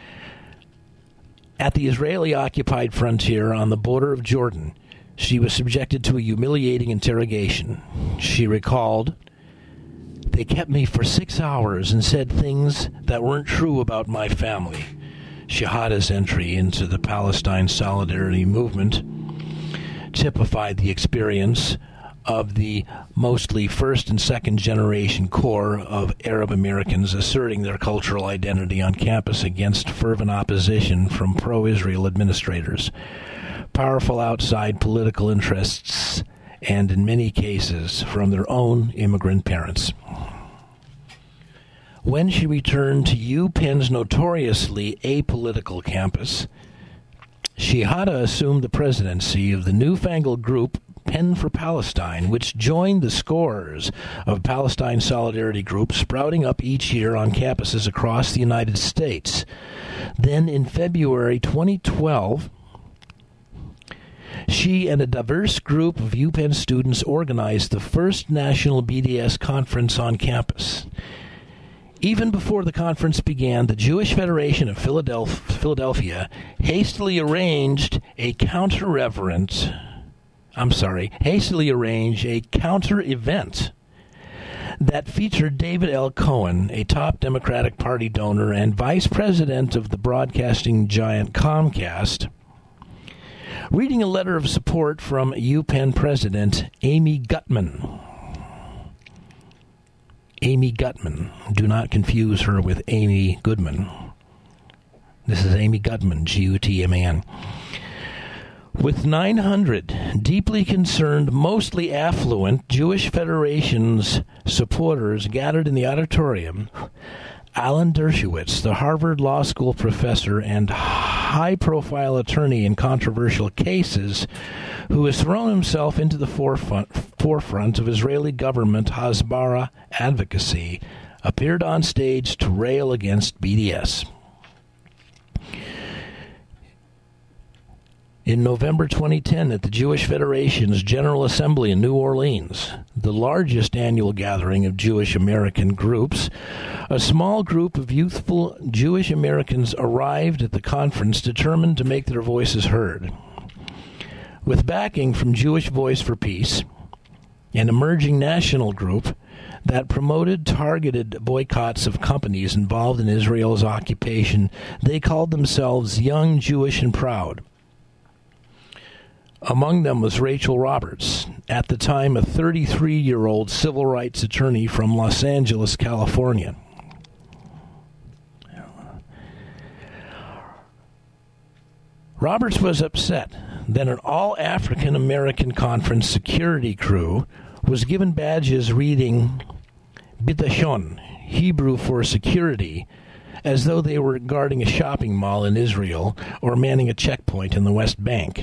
At the Israeli-occupied frontier on the border of Jordan, she was subjected to a humiliating interrogation. She recalled, "They kept me for six hours and said things that weren't true about my family." Shihada's entry into the Palestine Solidarity movement typified the experience of the mostly first and second generation core of Arab Americans asserting their cultural identity on campus against fervent opposition from pro-Israel administrators, powerful outside political interests, and in many cases from their own immigrant parents. When she returned to UPenn's notoriously apolitical campus, Shihada assumed the presidency of the newfangled group Pen for Palestine, which joined the scores of Palestine solidarity groups sprouting up each year on campuses across the United States. Then in February twenty twelve, she and a diverse group of UPenn students organized the first national B D S conference on campus. Even before the conference began, the Jewish Federation of Philadelphia hastily arranged a counter-reverent I'm sorry, hastily arranged a counter-event that featured David L. Cohen, a top Democratic Party donor and vice president of the broadcasting giant Comcast, reading a letter of support from UPenn president Amy Gutmann. Amy Gutmann. Do not confuse her with Amy Goodman. This is Amy Gutmann, G U T M A N. With nine hundred deeply concerned, mostly affluent Jewish Federation's supporters gathered in the auditorium, Alan Dershowitz, the Harvard Law School professor and high-profile attorney in controversial cases, who has thrown himself into the forefront, forefront of Israeli government Hasbara advocacy, appeared on stage to rail against B D S. In November twenty ten, at the Jewish Federation's General Assembly in New Orleans, the largest annual gathering of Jewish American groups, a small group of youthful Jewish Americans arrived at the conference determined to make their voices heard. With backing from Jewish Voice for Peace, an emerging national group that promoted targeted boycotts of companies involved in Israel's occupation, they called themselves Young, Jewish, and Proud. Among them was Rachel Roberts, at the time a thirty-three-year-old civil rights attorney from Los Angeles, California. Roberts was upset that an all-African American conference security crew was given badges reading Bitachon, Hebrew for security, as though they were guarding a shopping mall in Israel or manning a checkpoint in the West Bank.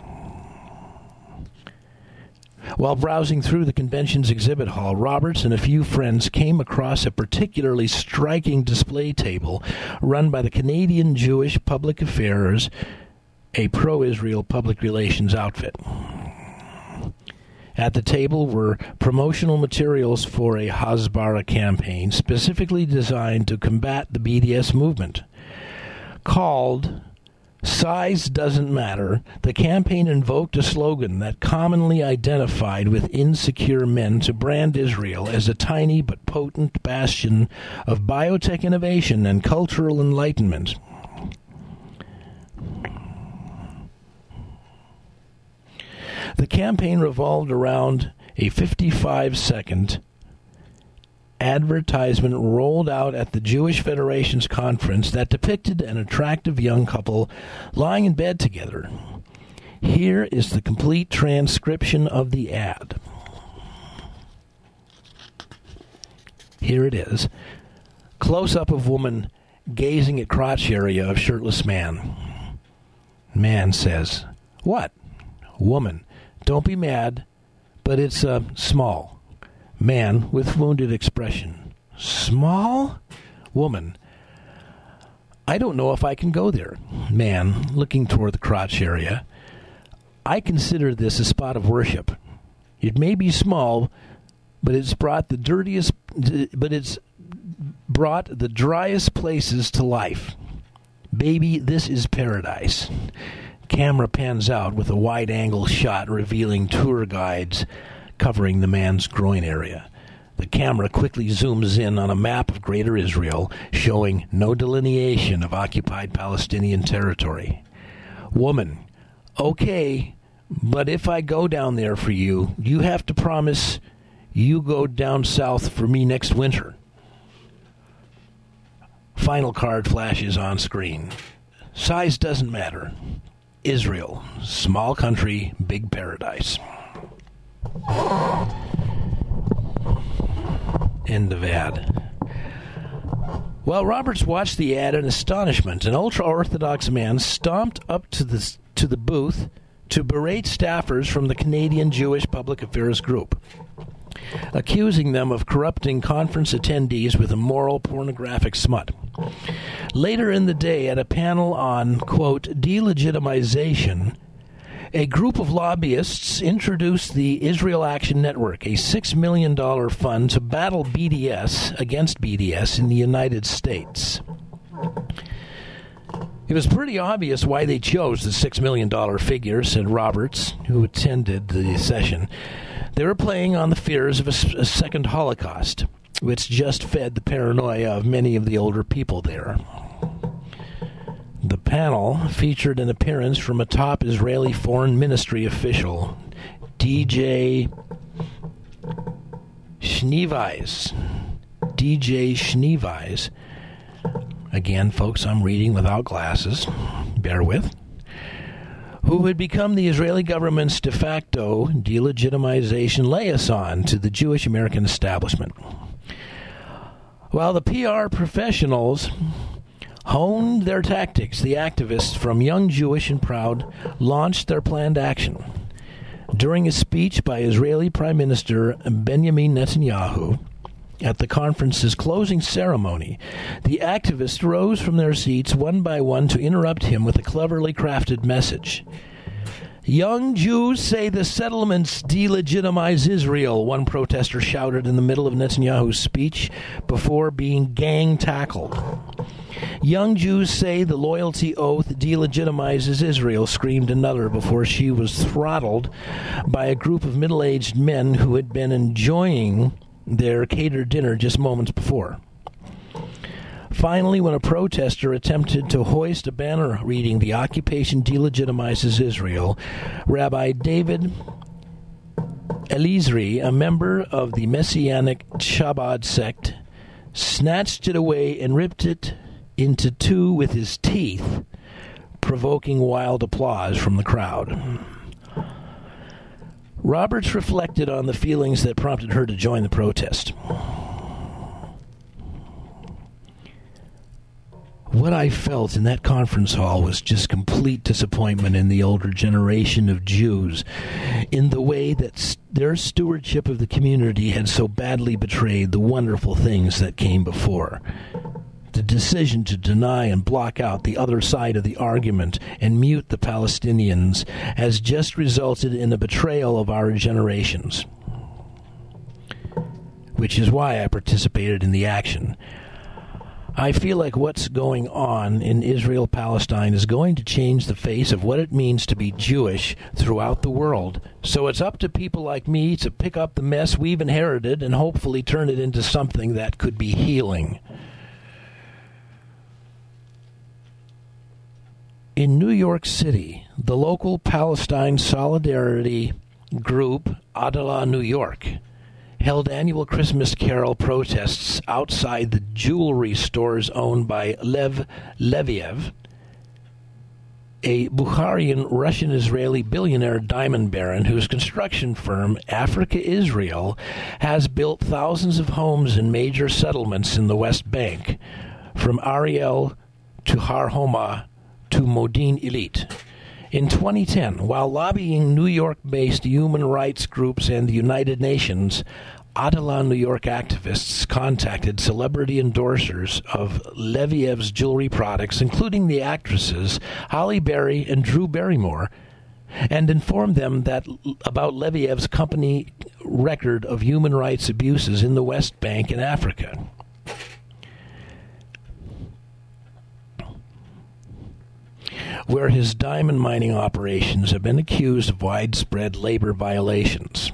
While browsing through the convention's exhibit hall, Roberts and a few friends came across a particularly striking display table run by the Canadian Jewish Public Affairs, a pro-Israel public relations outfit. At the table were promotional materials for a Hasbara campaign specifically designed to combat the B D S movement. Called Size Doesn't Matter, the campaign invoked a slogan that commonly identified with insecure men to brand Israel as a tiny but potent bastion of biotech innovation and cultural enlightenment. The campaign revolved around a fifty-five second advertisement rolled out at the Jewish Federation's conference that depicted an attractive young couple lying in bed together. Here is the complete transcription of the ad. Here it is. Close-up of woman gazing at crotch area of shirtless man. Man says, "What?" Woman, "Don't be mad, but it's uh, small." Man with wounded expression. "Small?" Woman, "I don't know if I can go there." Man, looking toward the crotch area. "I consider this a spot of worship. It may be small, but it's brought the dirtiest, but it's brought the driest places to life. Baby, this is paradise." Camera pans out with a wide-angle shot revealing tour guides covering the man's groin area. The camera quickly zooms in on a map of Greater Israel, showing no delineation of occupied Palestinian territory. Woman, "Okay, but if I go down there for you, you have to promise you go down south for me next winter." Final card flashes on screen. Size doesn't matter. Israel, small country, big paradise. End of ad. While Roberts watched the ad in astonishment, an ultra-Orthodox man stomped up to the, to the booth to berate staffers from the Canadian Jewish Public Affairs Group, accusing them of corrupting conference attendees with immoral pornographic smut. Later in the day, at a panel on, quote, delegitimization, a group of lobbyists introduced the Israel Action Network, a six million dollars fund to battle B D S against B D S in the United States. It was pretty obvious why they chose the six million dollars figure, said Roberts, who attended the session. They were playing on the fears of a, a second Holocaust, which just fed the paranoia of many of the older people there. The panel featured an appearance from a top Israeli foreign ministry official, D J Schneeweiss. D J Schneeweiss. Again, folks, I'm reading without glasses. Bear with. Who had become the Israeli government's de facto delegitimization liaison to the Jewish American establishment. While the P R professionals honed their tactics, the activists from Young Jewish and Proud launched their planned action. During a speech by Israeli Prime Minister Benjamin Netanyahu at the conference's closing ceremony, the activists rose from their seats one by one to interrupt him with a cleverly crafted message. Young Jews say the settlements delegitimize Israel, one protester shouted in the middle of Netanyahu's speech before being gang-tackled. Young Jews say the loyalty oath delegitimizes Israel, screamed another before she was throttled by a group of middle-aged men who had been enjoying their catered dinner just moments before. Finally, when a protester attempted to hoist a banner reading, "The occupation delegitimizes Israel," Rabbi David Elizri, a member of the Messianic Chabad sect, snatched it away and ripped it into two with his teeth, provoking wild applause from the crowd. Roberts reflected on the feelings that prompted her to join the protest. What I felt in that conference hall was just complete disappointment in the older generation of Jews, in the way that their stewardship of the community had so badly betrayed the wonderful things that came before. The decision to deny and block out the other side of the argument and mute the Palestinians has just resulted in a betrayal of our generations, which is why I participated in the action. I feel like what's going on in Israel-Palestine is going to change the face of what it means to be Jewish throughout the world. So it's up to people like me to pick up the mess we've inherited and hopefully turn it into something that could be healing. In New York City, the local Palestine Solidarity group, Adalah New York, held annual Christmas carol protests outside the jewelry stores owned by Lev Leviev, a Bukharian Russian-Israeli billionaire diamond baron whose construction firm, Africa Israel, has built thousands of homes in major settlements in the West Bank, from Ariel to Har Homa to Modin Ilit. In twenty ten, while lobbying New York-based human rights groups and the United Nations, Atala New York activists contacted celebrity endorsers of Leviev's jewelry products, including the actresses Halle Berry and Drew Barrymore, and informed them that about Leviev's company record of human rights abuses in the West Bank and Africa. Where his diamond mining operations have been accused of widespread labor violations,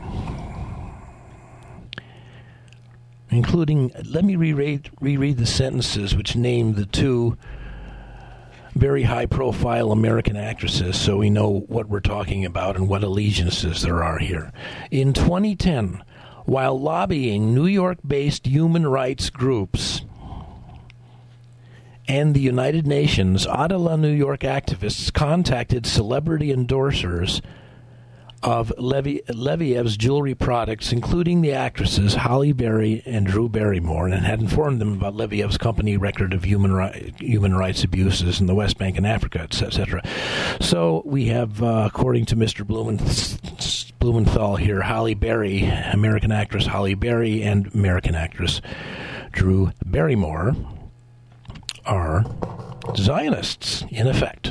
including, let me reread, reread the sentences which name the two very high-profile American actresses so we know what we're talking about and what allegiances there are here. In twenty ten, while lobbying New York-based human rights groups and the United Nations, Atala New York activists contacted celebrity endorsers of Levi- Leviev's jewelry products, including the actresses Halle Berry and Drew Barrymore, and had informed them about Leviev's company record of human, ri- human rights abuses in the West Bank and Africa, et cetera. So we have, uh, according to Mister Blumenth- Blumenthal here, Halle Berry, American actress Halle Berry, and American actress Drew Barrymore are Zionists, in effect.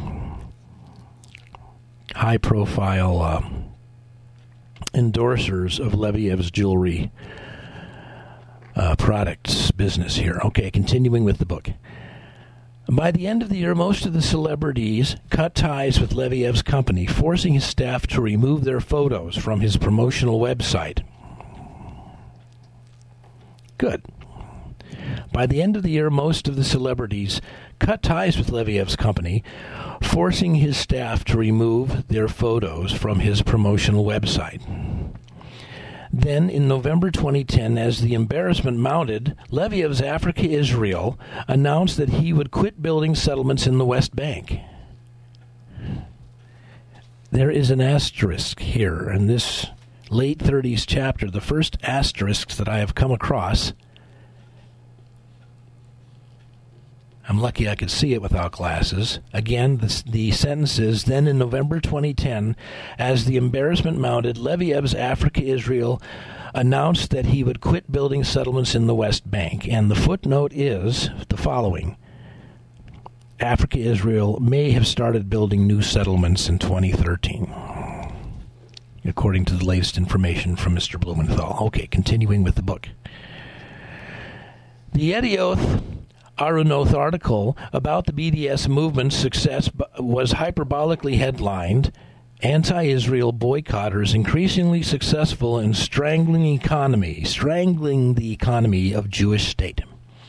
High-profile uh, endorsers of Leviev's jewelry uh, products business here. Okay, continuing with the book. By the end of the year, most of the celebrities cut ties with Leviev's company, forcing his staff to remove their photos from his promotional website. Good. By the end of the year, most of the celebrities cut ties with Leviev's company, forcing his staff to remove their photos from his promotional website. Then, in November twenty ten, as the embarrassment mounted, Leviev's Africa Israel announced that he would quit building settlements in the West Bank. There is an asterisk here in this late thirties chapter, the first asterisks that I have come across. I'm lucky I could see it without glasses. Again, the, the sentence is, then in November twenty ten, as the embarrassment mounted, Leviev's Africa Israel announced that he would quit building settlements in the West Bank. And the footnote is the following. Africa Israel may have started building new settlements in twenty thirteen, according to the latest information from Mister Blumenthal. Okay, continuing with the book. The Edioth Arunoth article about the B D S movement's success was hyperbolically headlined, Anti-Israel Boycotters Increasingly Successful in Strangling Economy, Strangling the Economy of Jewish State.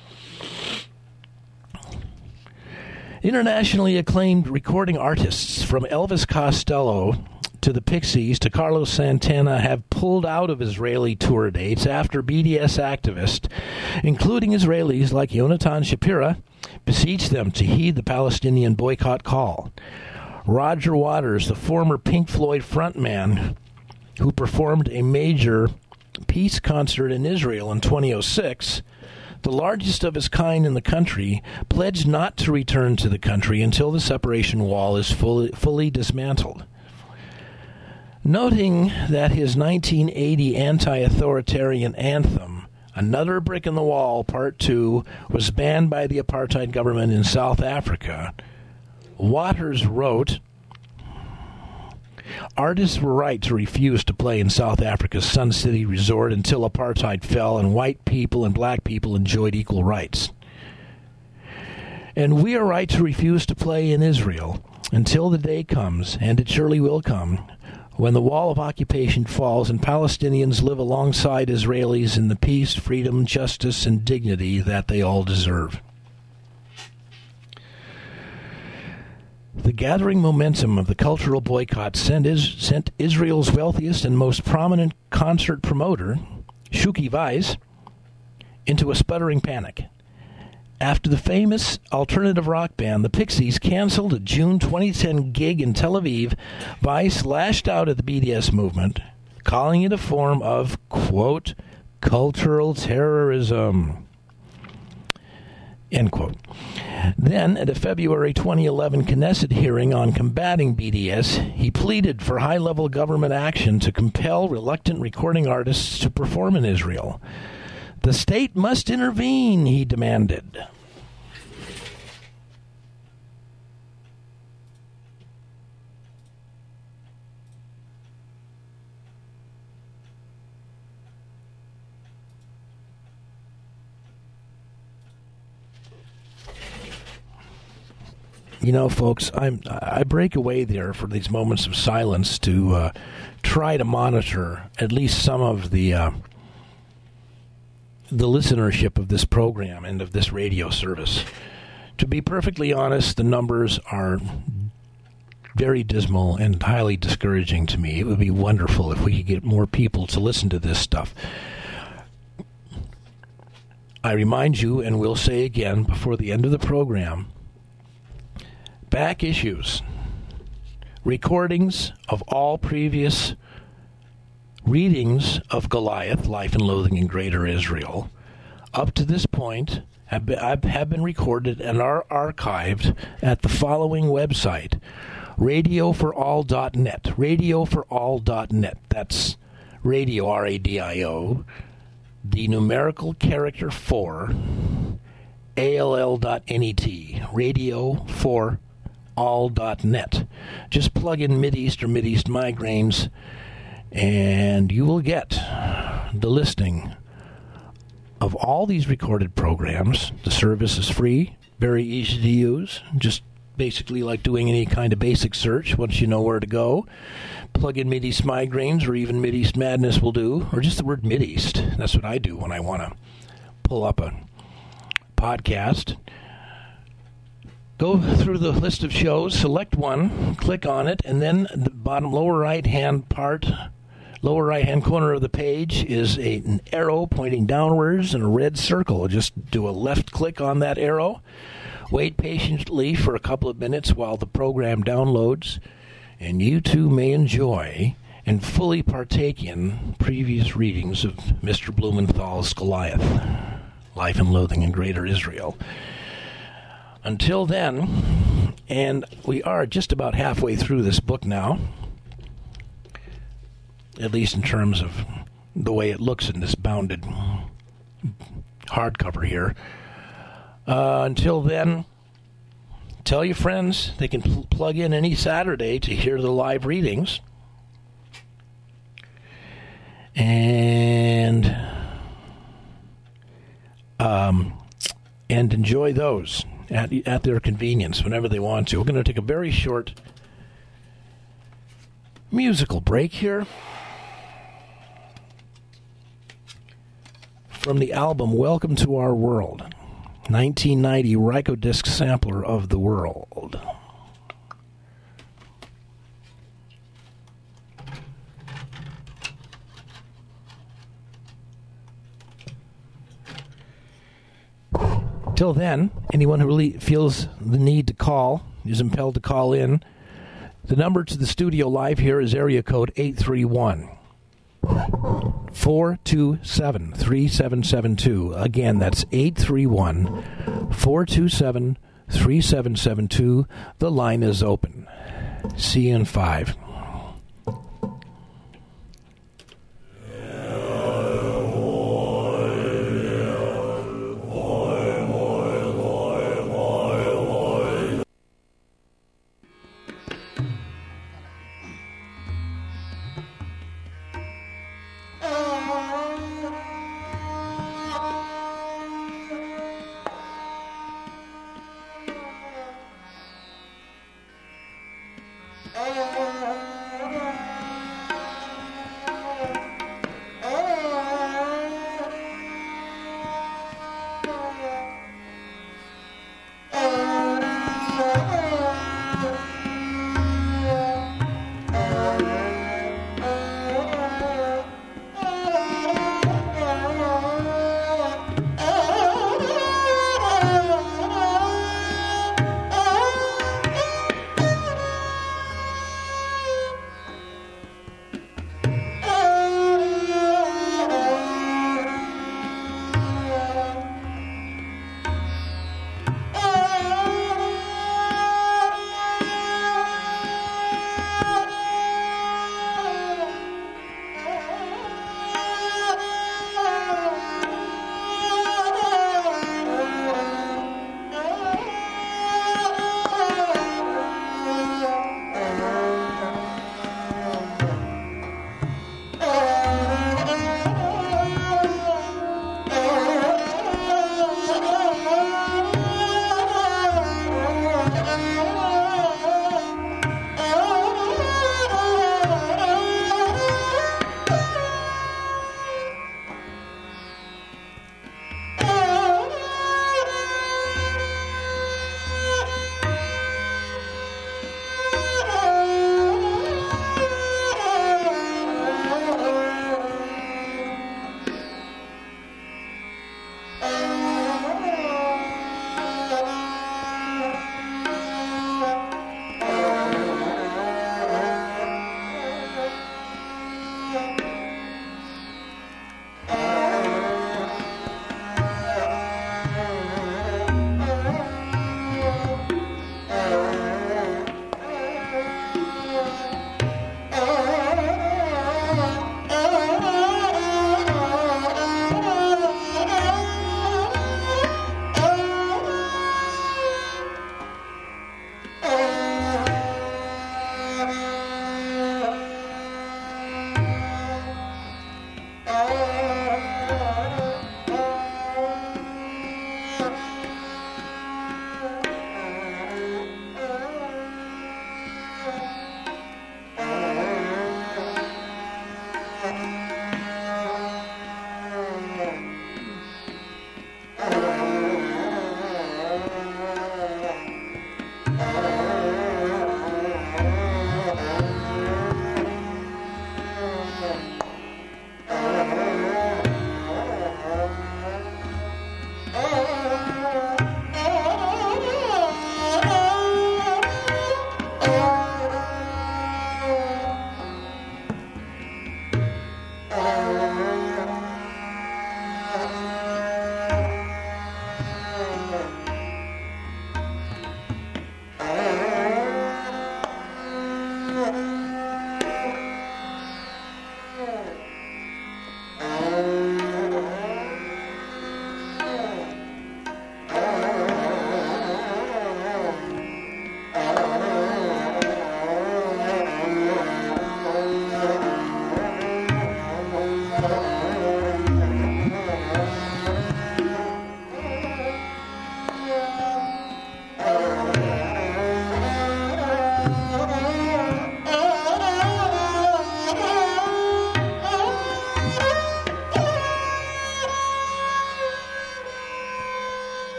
Internationally acclaimed recording artists from Elvis Costello to the Pixies to Carlos Santana have pulled out of Israeli tour dates after B D S activists, including Israelis like Yonatan Shapira, beseeched them to heed the Palestinian boycott call. Roger Waters, the former Pink Floyd frontman who performed a major peace concert in Israel in twenty oh six, the largest of its kind in the country, pledged not to return to the country until the separation wall is fully, fully dismantled. Noting that his nineteen eighty anti-authoritarian anthem, Another Brick in the Wall, Part two, was banned by the apartheid government in South Africa, Waters wrote, artists were right to refuse to play in South Africa's Sun City resort until apartheid fell and white people and black people enjoyed equal rights. And we are right to refuse to play in Israel until the day comes, and it surely will come, when the wall of occupation falls and Palestinians live alongside Israelis in the peace, freedom, justice, and dignity that they all deserve. The gathering momentum of the cultural boycott sent, is, sent Israel's wealthiest and most prominent concert promoter, Shuki Weiss, into a sputtering panic. After the famous alternative rock band, the Pixies, canceled a June twenty ten gig in Tel Aviv, Weiss lashed out at the B D S movement, calling it a form of, quote, cultural terrorism, end quote. Then, at a February twenty eleven Knesset hearing on combating B D S, he pleaded for high-level government action to compel reluctant recording artists to perform in Israel. The state must intervene, he demanded. You know, folks, I'm, I break away there for these moments of silence to uh, try to monitor at least some of the uh, the listenership of this program and of this radio service. To be perfectly honest, the numbers are very dismal and highly discouraging to me. It would be wonderful if we could get more people to listen to this stuff. I remind you, and will say again before the end of the program, back issues, recordings of all previous readings of Goliath, Life and Loathing in Greater Israel, up to this point, have been, have been recorded and are archived at the following website, radio for all dot net. radio for all dot net. That's radio, R A D I O, the numerical character four, A L L dot net, radio for all dot net. Just plug in Mideast or Mideast migraines, and you will get the listing of all these recorded programs. The service is free, very easy to use, just basically like doing any kind of basic search. Once you know where to go, plug in Mideast migraines, or even Mideast madness will do, or just the word Mideast. That's what I do when I want to pull up a podcast. Go through the list of shows, select one, click on it, and then the bottom lower right-hand part, lower right-hand corner of the page is a, an arrow pointing downwards and a red circle. Just do a left click on that arrow. Wait patiently for a couple of minutes while the program downloads, and you too may enjoy and fully partake in previous readings of Mister Blumenthal's Goliath, Life and Loathing in Greater Israel. Until then, and we are just about halfway through this book now, at least in terms of the way it looks in this bounded hardcover here. Uh, until then, tell your friends they can pl- plug in any Saturday to hear the live readings. And um, and enjoy those at at their convenience whenever they want to. We're going to take a very short musical break here from the album Welcome to Our World, nineteen ninety Rykodisc sampler of the world. Till then, anyone who really feels the need to call is impelled to call in. The number to the studio live here is area code eight three one, four two seven, three seven seven two. Again, that's eight three one, four two seven, three seven seven two. The line is open. See you in five. Oh,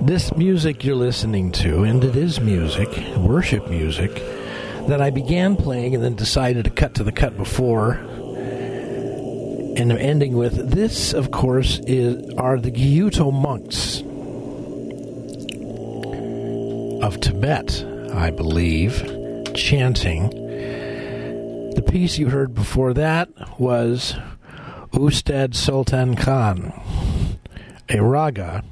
This music you're listening to, and it is music, worship music, that I began playing and then decided to cut to the cut before, and I'm ending with, this, of course, is are the Gyuto monks of Tibet, I believe, chanting. The piece you heard before that was Ustad Sultan Khan, a raga,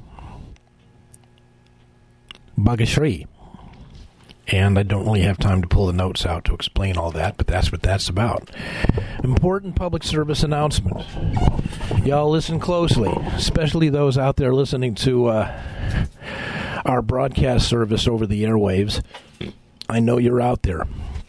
Bhagashree. And I don't really have time to pull the notes out to explain all that, but that's what that's about. Important public service announcement. Y'all listen closely, especially those out there listening to uh, our broadcast service over the airwaves. I know you're out there.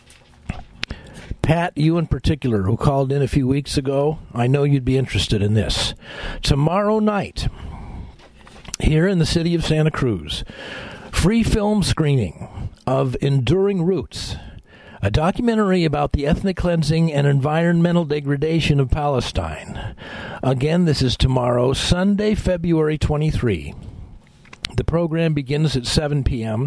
Pat, you in particular, who called in a few weeks ago, I know you'd be interested in this. Tomorrow night, here in the city of Santa Cruz, free film screening of Enduring Roots, a documentary about the ethnic cleansing and environmental degradation of Palestine. Again, this is tomorrow, Sunday, February twenty-third. The program begins at seven p.m.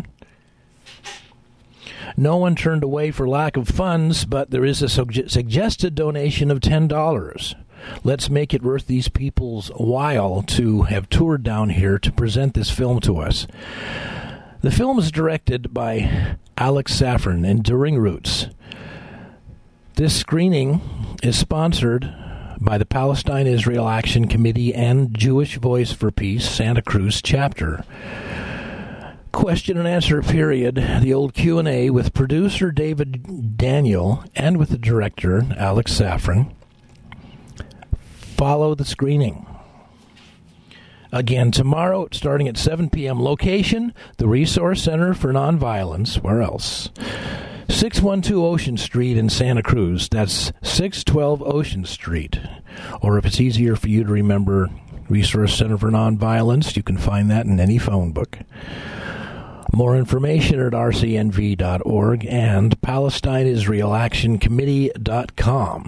No one turned away for lack of funds, but there is a suge- suggested donation of ten dollars. Let's make it worth these people's while to have toured down here to present this film to us. The film is directed by Alex Safran, Enduring Roots. This screening is sponsored by the Palestine-Israel Action Committee and Jewish Voice for Peace Santa Cruz chapter. Question and answer period, the old Q and A with producer David Daniel and with the director Alex Safran. Follow the screening. Again, tomorrow, starting at seven p.m. Location, the Resource Center for Nonviolence. Where else? six one two Ocean Street in Santa Cruz. That's six twelve Ocean Street. Or if it's easier for you to remember Resource Center for Nonviolence, you can find that in any phone book. More information at r c n v dot org and Palestine Israel Action Committee dot com.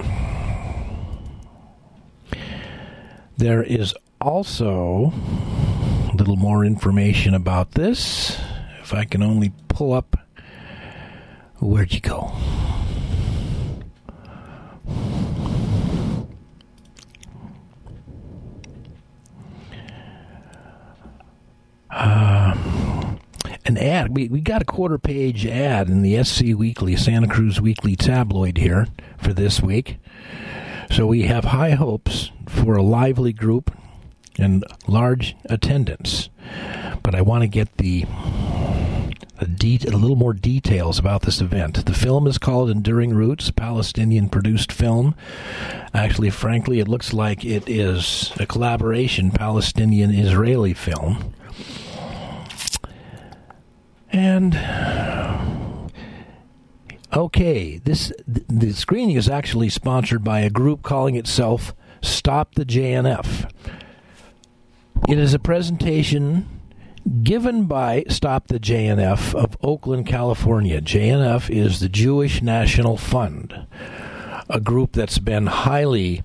There is also a little more information about this. If I can only pull up. Where'd you go? Uh, an ad. We, we got a quarter page ad in the S C Weekly, Santa Cruz Weekly tabloid here for this week. So we have high hopes for a lively group and large attendance. But I want to get the a, de- a little more details about this event. The film is called Enduring Roots, Palestinian-produced film. Actually, frankly, it looks like it is a collaboration Palestinian-Israeli film. And okay, this the screening is actually sponsored by a group calling itself Stop the J N F. It is a presentation given by Stop the J N F of Oakland, California. J N F is the Jewish National Fund, a group that's been highly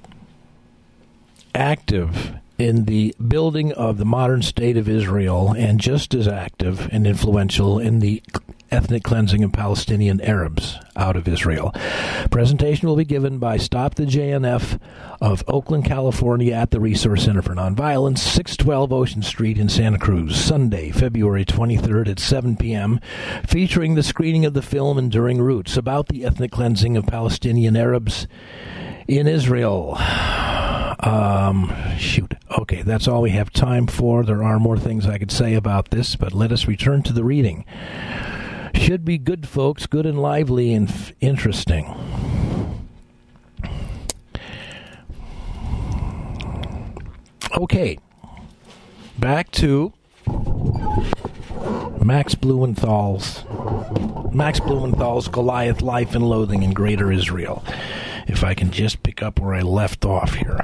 active in the building of the modern state of Israel and just as active and influential in the ethnic cleansing of Palestinian Arabs out of Israel. Presentation will be given by Stop the J N F of Oakland, California at the Resource Center for Nonviolence, six twelve Ocean Street in Santa Cruz, Sunday, February twenty-third at seven p.m., featuring the screening of the film Enduring Roots about the ethnic cleansing of Palestinian Arabs in Israel. Um, shoot. Okay, that's all we have time for. There are more things I could say about this, but let us return to the reading. Should be good, folks, good and lively and f- interesting. Okay, back to Max Blumenthal's Max Blumenthal's Goliath, Life and Loathing in Greater Israel. If I can just pick up where I left off here.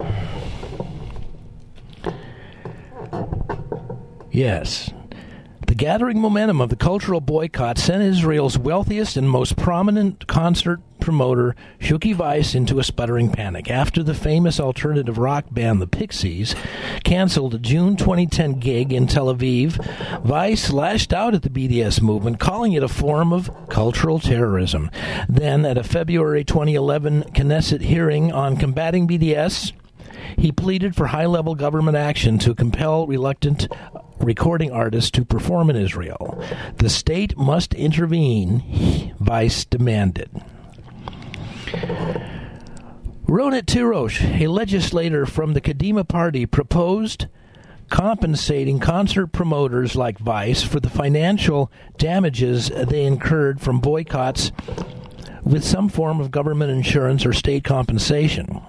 Yes. The gathering momentum of the cultural boycott sent Israel's wealthiest and most prominent concert promoter, Shuki Weiss, into a sputtering panic. After the famous alternative rock band, the Pixies, canceled a June twenty ten gig in Tel Aviv, Weiss lashed out at the B D S movement, calling it a form of cultural terrorism. Then, at a February twenty eleven Knesset hearing on combating B D S, he pleaded for high-level government action to compel reluctant recording artists to perform in Israel. The state must intervene, Weiss demanded. Ronit Tirosh, a legislator from the Kadima party, proposed compensating concert promoters like Weiss for the financial damages they incurred from boycotts with some form of government insurance or state compensation.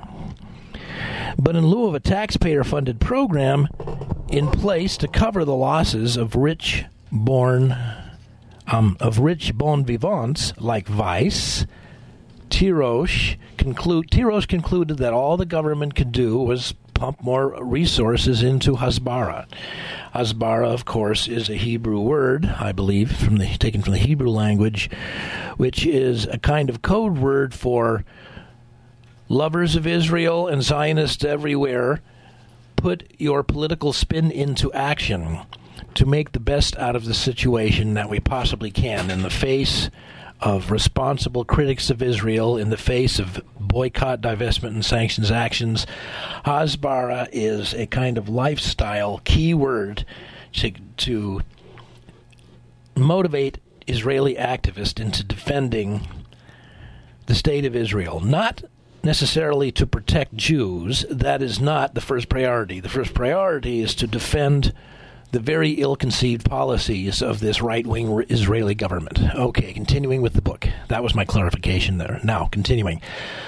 But in lieu of a taxpayer-funded program in place to cover the losses of rich-born um, of rich bon vivants like Weiss, Tirosh, conclude, Tirosh concluded that all the government could do was pump more resources into Hasbara. Hasbara, of course, is a Hebrew word, I believe, from the taken from the Hebrew language, which is a kind of code word for lovers of Israel and Zionists everywhere. Put your political spin into action to make the best out of the situation that we possibly can in the face of responsible critics of Israel, in the face of boycott, divestment, and sanctions actions. Hasbara is a kind of lifestyle keyword to, to motivate Israeli activists into defending the state of Israel. Not necessarily to protect Jews. That is not the first priority. The first priority is to defend the very ill-conceived policies of this right-wing Israeli government. Okay, continuing with the book. That was my clarification there. Now, continuing.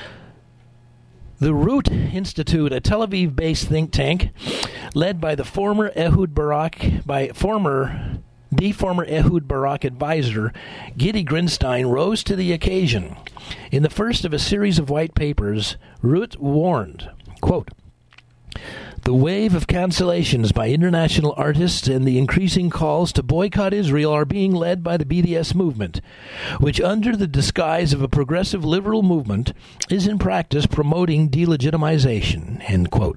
The Root Institute, a Tel Aviv-based think tank led by the former Ehud Barak, by former the former Ehud Barak advisor, Gidi Grinstein, rose to the occasion. In the first of a series of white papers, Root warned, quote, "The wave of cancellations by international artists and the increasing calls to boycott Israel are being led by the B D S movement, which under the disguise of a progressive liberal movement is in practice promoting delegitimization," end quote.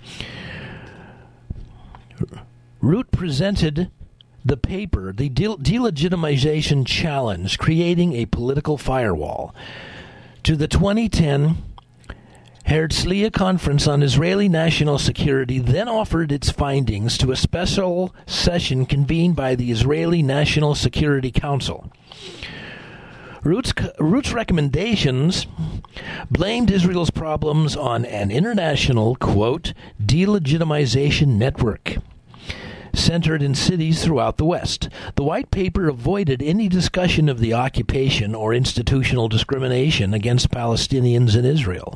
Root presented the paper, the De- Delegitimization Challenge, Creating a Political Firewall, to the twenty ten Herzliya Conference on Israeli National Security, then offered its findings to a special session convened by the Israeli National Security Council. Root's, Root's recommendations blamed Israel's problems on an international, quote, delegitimization network centered in cities throughout the West. The white paper avoided any discussion of the occupation or institutional discrimination against Palestinians in Israel.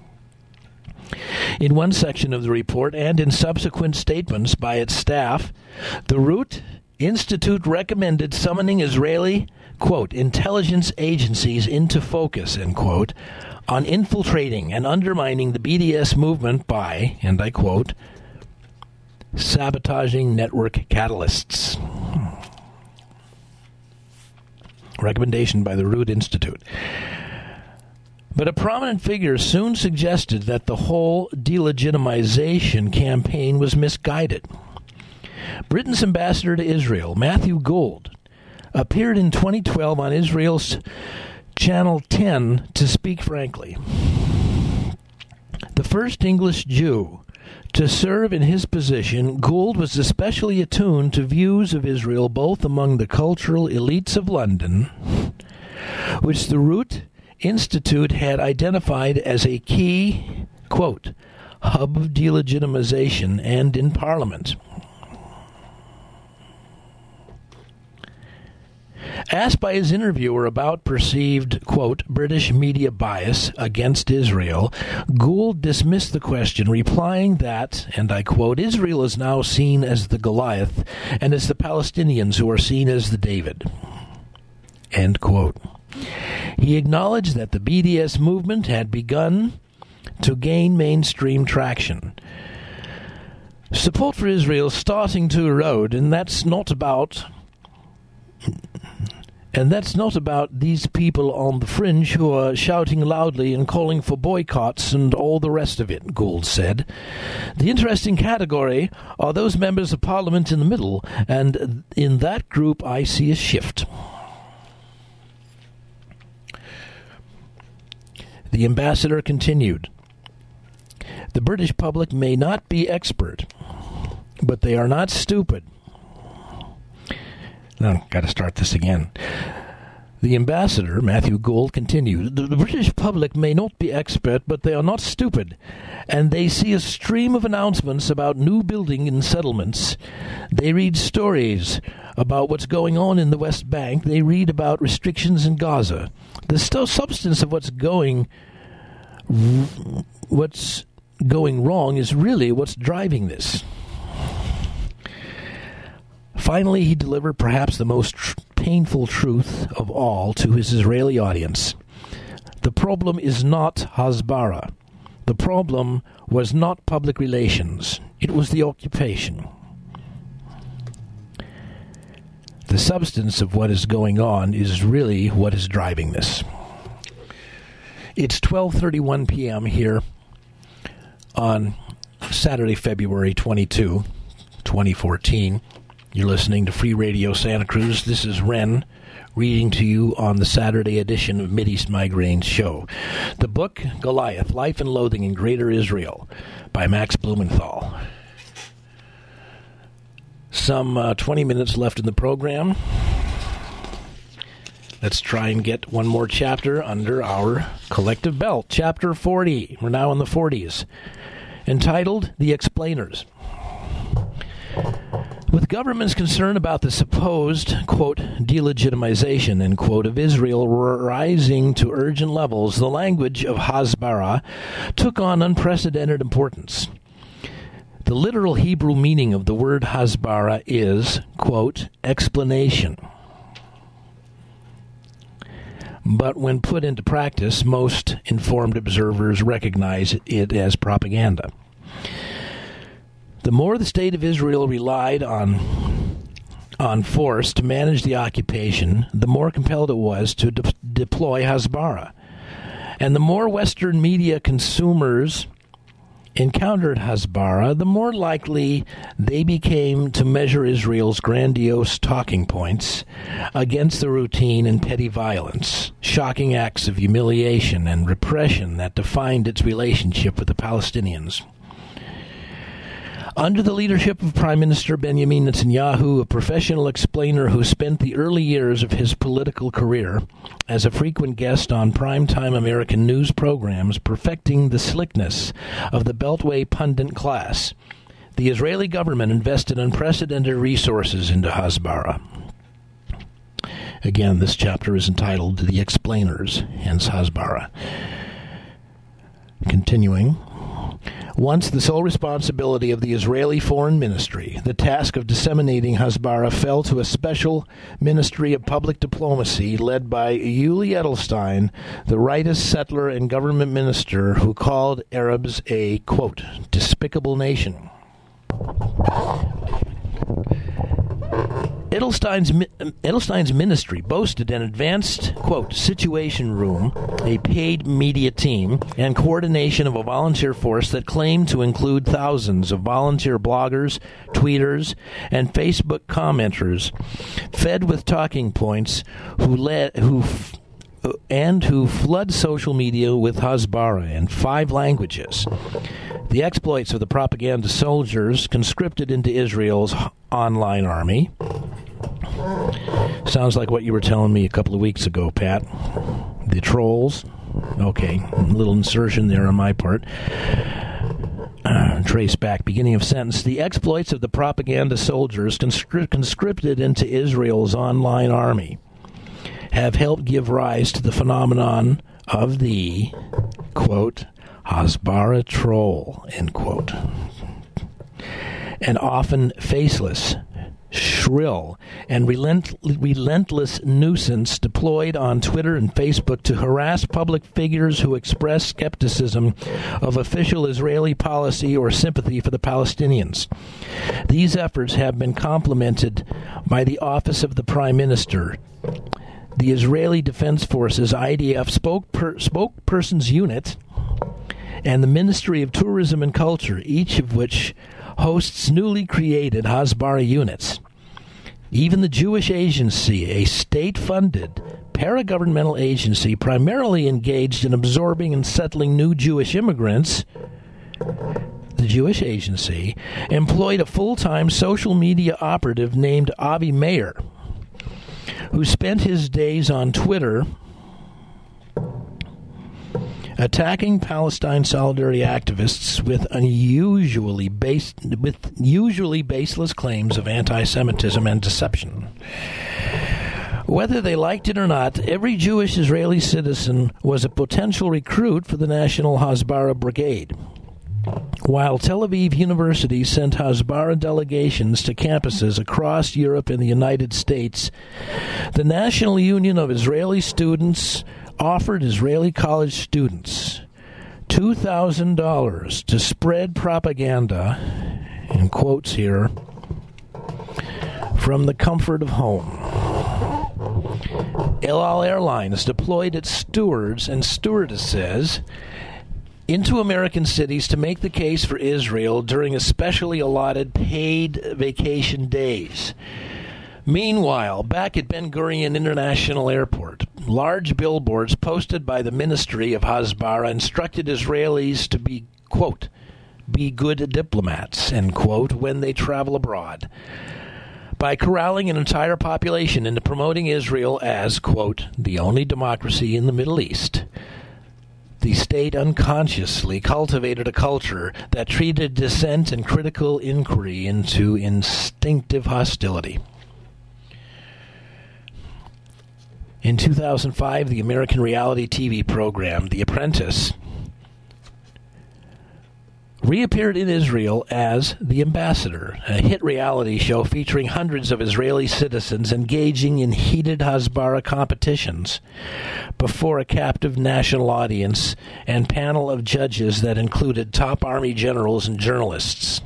In one section of the report and in subsequent statements by its staff, the Root Institute recommended summoning Israeli, quote, intelligence agencies into focus, end quote, on infiltrating and undermining the B D S movement by, and I quote, sabotaging network catalysts. Recommendation by the Root Institute. But a prominent figure soon suggested that the whole delegitimization campaign was misguided. Britain's ambassador to Israel, Matthew Gould, appeared in twenty twelve on Israel's Channel ten to speak frankly. The first English Jew to serve in his position, Gould was especially attuned to views of Israel both among the cultural elites of London, which the Root Institute had identified as a key, quote, hub of delegitimization, and in Parliament. Asked by his interviewer about perceived, quote, British media bias against Israel, Gould dismissed the question, replying that, and I quote, Israel is now seen as the Goliath, and it's the Palestinians who are seen as the David, end quote. He acknowledged that the B D S movement had begun to gain mainstream traction. Support for Israel is starting to erode, and that's not about And that's not about these people on the fringe who are shouting loudly and calling for boycotts and all the rest of it, Gould said. The interesting category are those members of Parliament in the middle, and in that group I see a shift. The ambassador continued, the British public may not be expert, but they are not stupid. No, got to start this again. The ambassador, Matthew Gould, continued, the British public may not be expert, but they are not stupid, and they see a stream of announcements about new building and settlements. They read stories about what's going on in the West Bank. They read about restrictions in Gaza. The st- substance of what's going, what's going wrong is really what's driving this. Finally, he delivered perhaps the most tr- painful truth of all to his Israeli audience. The problem is not Hasbara. The problem was not public relations. It was the occupation. The substance of what is going on is really what is driving this. It's twelve thirty-one p.m. here on Saturday, February twenty-second, twenty fourteen. You're listening to Free Radio Santa Cruz. This is Ren reading to you on the Saturday edition of Mideast Migraines Show. The book, Goliath, Life and Loathing in Greater Israel, by Max Blumenthal. Some uh, twenty minutes left in the program. Let's try and get one more chapter under our collective belt. Chapter forty. We're now in the forties. Entitled, The Explainers. With governments concerned about the supposed, quote, delegitimization, end quote, of Israel rising to urgent levels, the language of Hasbara took on unprecedented importance. The literal Hebrew meaning of the word Hasbara is, quote, explanation. But when put into practice, most informed observers recognize it as propaganda. The more the state of Israel relied on on force to manage the occupation, the more compelled it was to de- deploy Hasbara. And the more Western media consumers encountered Hasbara, the more likely they became to measure Israel's grandiose talking points against the routine and petty violence, shocking acts of humiliation and repression that defined its relationship with the Palestinians. Under the leadership of Prime Minister Benjamin Netanyahu, a professional explainer who spent the early years of his political career as a frequent guest on primetime American news programs, perfecting the slickness of the Beltway pundit class, the Israeli government invested unprecedented resources into Hasbara. Again, this chapter is entitled The Explainers, hence Hasbara. Continuing. Once the sole responsibility of the Israeli Foreign Ministry, the task of disseminating Hasbara fell to a special Ministry of Public Diplomacy led by Yuli Edelstein, the rightist settler and government minister who called Arabs a, quote, despicable nation. Edelstein's, Edelstein's ministry boasted an advanced, quote, situation room, a paid media team, and coordination of a volunteer force that claimed to include thousands of volunteer bloggers, tweeters, and Facebook commenters, fed with talking points, who led, who, and who flood social media with Hasbara in five languages. The exploits of the propaganda soldiers conscripted into Israel's online army. Sounds like what you were telling me a couple of weeks ago, Pat. The trolls. Okay, a little insertion there on my part. Uh, trace back, beginning of sentence. The exploits of the propaganda soldiers conscri- conscripted into Israel's online army have helped give rise to the phenomenon of the, quote, Hasbara troll, end quote. An often faceless, shrill, and relent- relentless nuisance deployed on Twitter and Facebook to harass public figures who express skepticism of official Israeli policy or sympathy for the Palestinians. These efforts have been complemented by the Office of the Prime Minister, the Israeli Defense Forces I D F spokeper- spokesperson's unit, and the Ministry of Tourism and Culture, each of which hosts newly created Hasbara units. Even the Jewish Agency, a state-funded, paragovernmental agency primarily engaged in absorbing and settling new Jewish immigrants, the Jewish Agency employed a full-time social media operative named Avi Meir, who spent his days on Twitter attacking Palestine solidarity activists with unusually base, with usually baseless claims of anti-Semitism and deception. Whether they liked it or not, every Jewish Israeli citizen was a potential recruit for the National Hasbara Brigade. While Tel Aviv University sent Hasbara delegations to campuses across Europe and the United States, the National Union of Israeli Students offered Israeli college students two thousand dollars to spread propaganda, in quotes here, from the comfort of home. El Al Airlines deployed its stewards and stewardesses into American cities to make the case for Israel during especially allotted paid vacation days. Meanwhile, back at Ben Gurion International Airport, large billboards posted by the Ministry of Hasbara instructed Israelis to be, quote, be good diplomats, end quote, when they travel abroad, by corralling an entire population into promoting Israel as, quote, the only democracy in the Middle East. The state unconsciously cultivated a culture that treated dissent and critical inquiry into instinctive hostility. In two thousand five, the American reality T V program, The Apprentice, reappeared in Israel as The Ambassador, a hit reality show featuring hundreds of Israeli citizens engaging in heated Hasbara competitions before a captive national audience and panel of judges that included top army generals and journalists.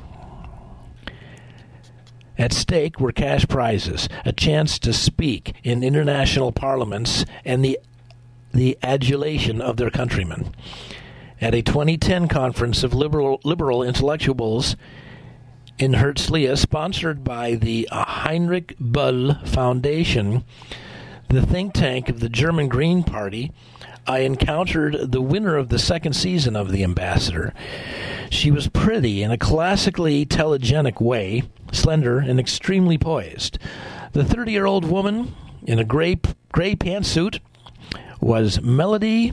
At stake were cash prizes, a chance to speak in international parliaments, and the the adulation of their countrymen. At a twenty ten conference of liberal, liberal intellectuals in Herzliya, sponsored by the Heinrich Böll Foundation, the think tank of the German Green Party, I encountered the winner of the second season of The Ambassador. She was pretty in a classically telegenic way, slender and extremely poised. The thirty-year-old woman in a gray gray pantsuit was Melody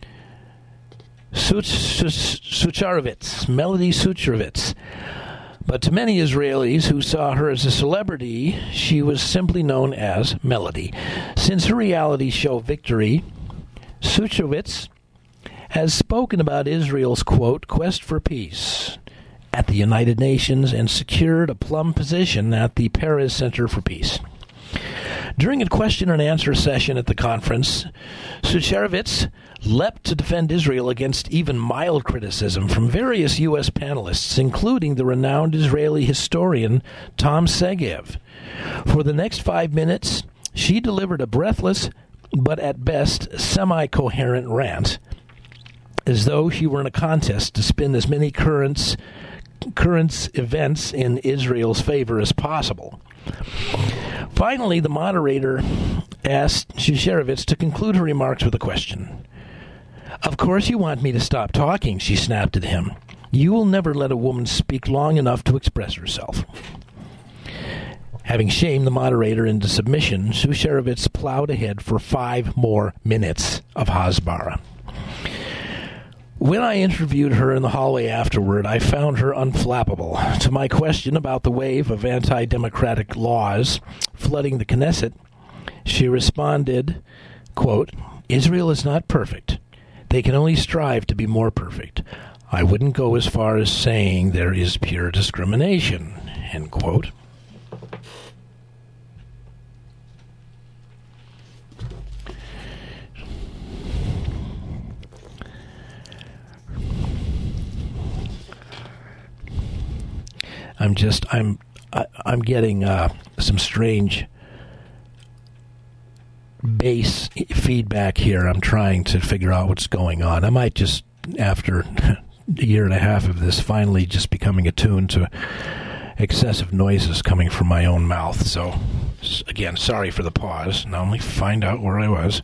Sucharovitz. Melody Sucharovitz. But to many Israelis who saw her as a celebrity, she was simply known as Melody. Since her reality show Victory, Sucharovitz has spoken about Israel's, quote, quest for peace at the United Nations and secured a plum position at the Paris Center for Peace. During a question and answer session at the conference, Sucharovitz leapt to defend Israel against even mild criticism from various U S panelists, including the renowned Israeli historian Tom Segev. For the next five minutes, she delivered a breathless, but at best semi-coherent rant, as though she were in a contest to spin as many currents, currents events in Israel's favor as possible. Finally, the moderator asked Sucharovitz to conclude her remarks with a question. "Of course you want me to stop talking," she snapped at him. "You will never let a woman speak long enough to express herself." Having shamed the moderator into submission, Sucharovitz plowed ahead for five more minutes of Hasbara. When I interviewed her in the hallway afterward, I found her unflappable. To my question about the wave of anti-democratic laws flooding the Knesset, she responded, quote, "Israel is not perfect. They can only strive to be more perfect. I wouldn't go as far as saying there is pure discrimination," end quote. I'm just, I'm, I, I'm getting uh, some strange bass feedback here. I'm trying to figure out what's going on. I might just, after a year and a half of this, finally just becoming attuned to excessive noises coming from my own mouth. So, again, sorry for the pause. Now let me find out where I was.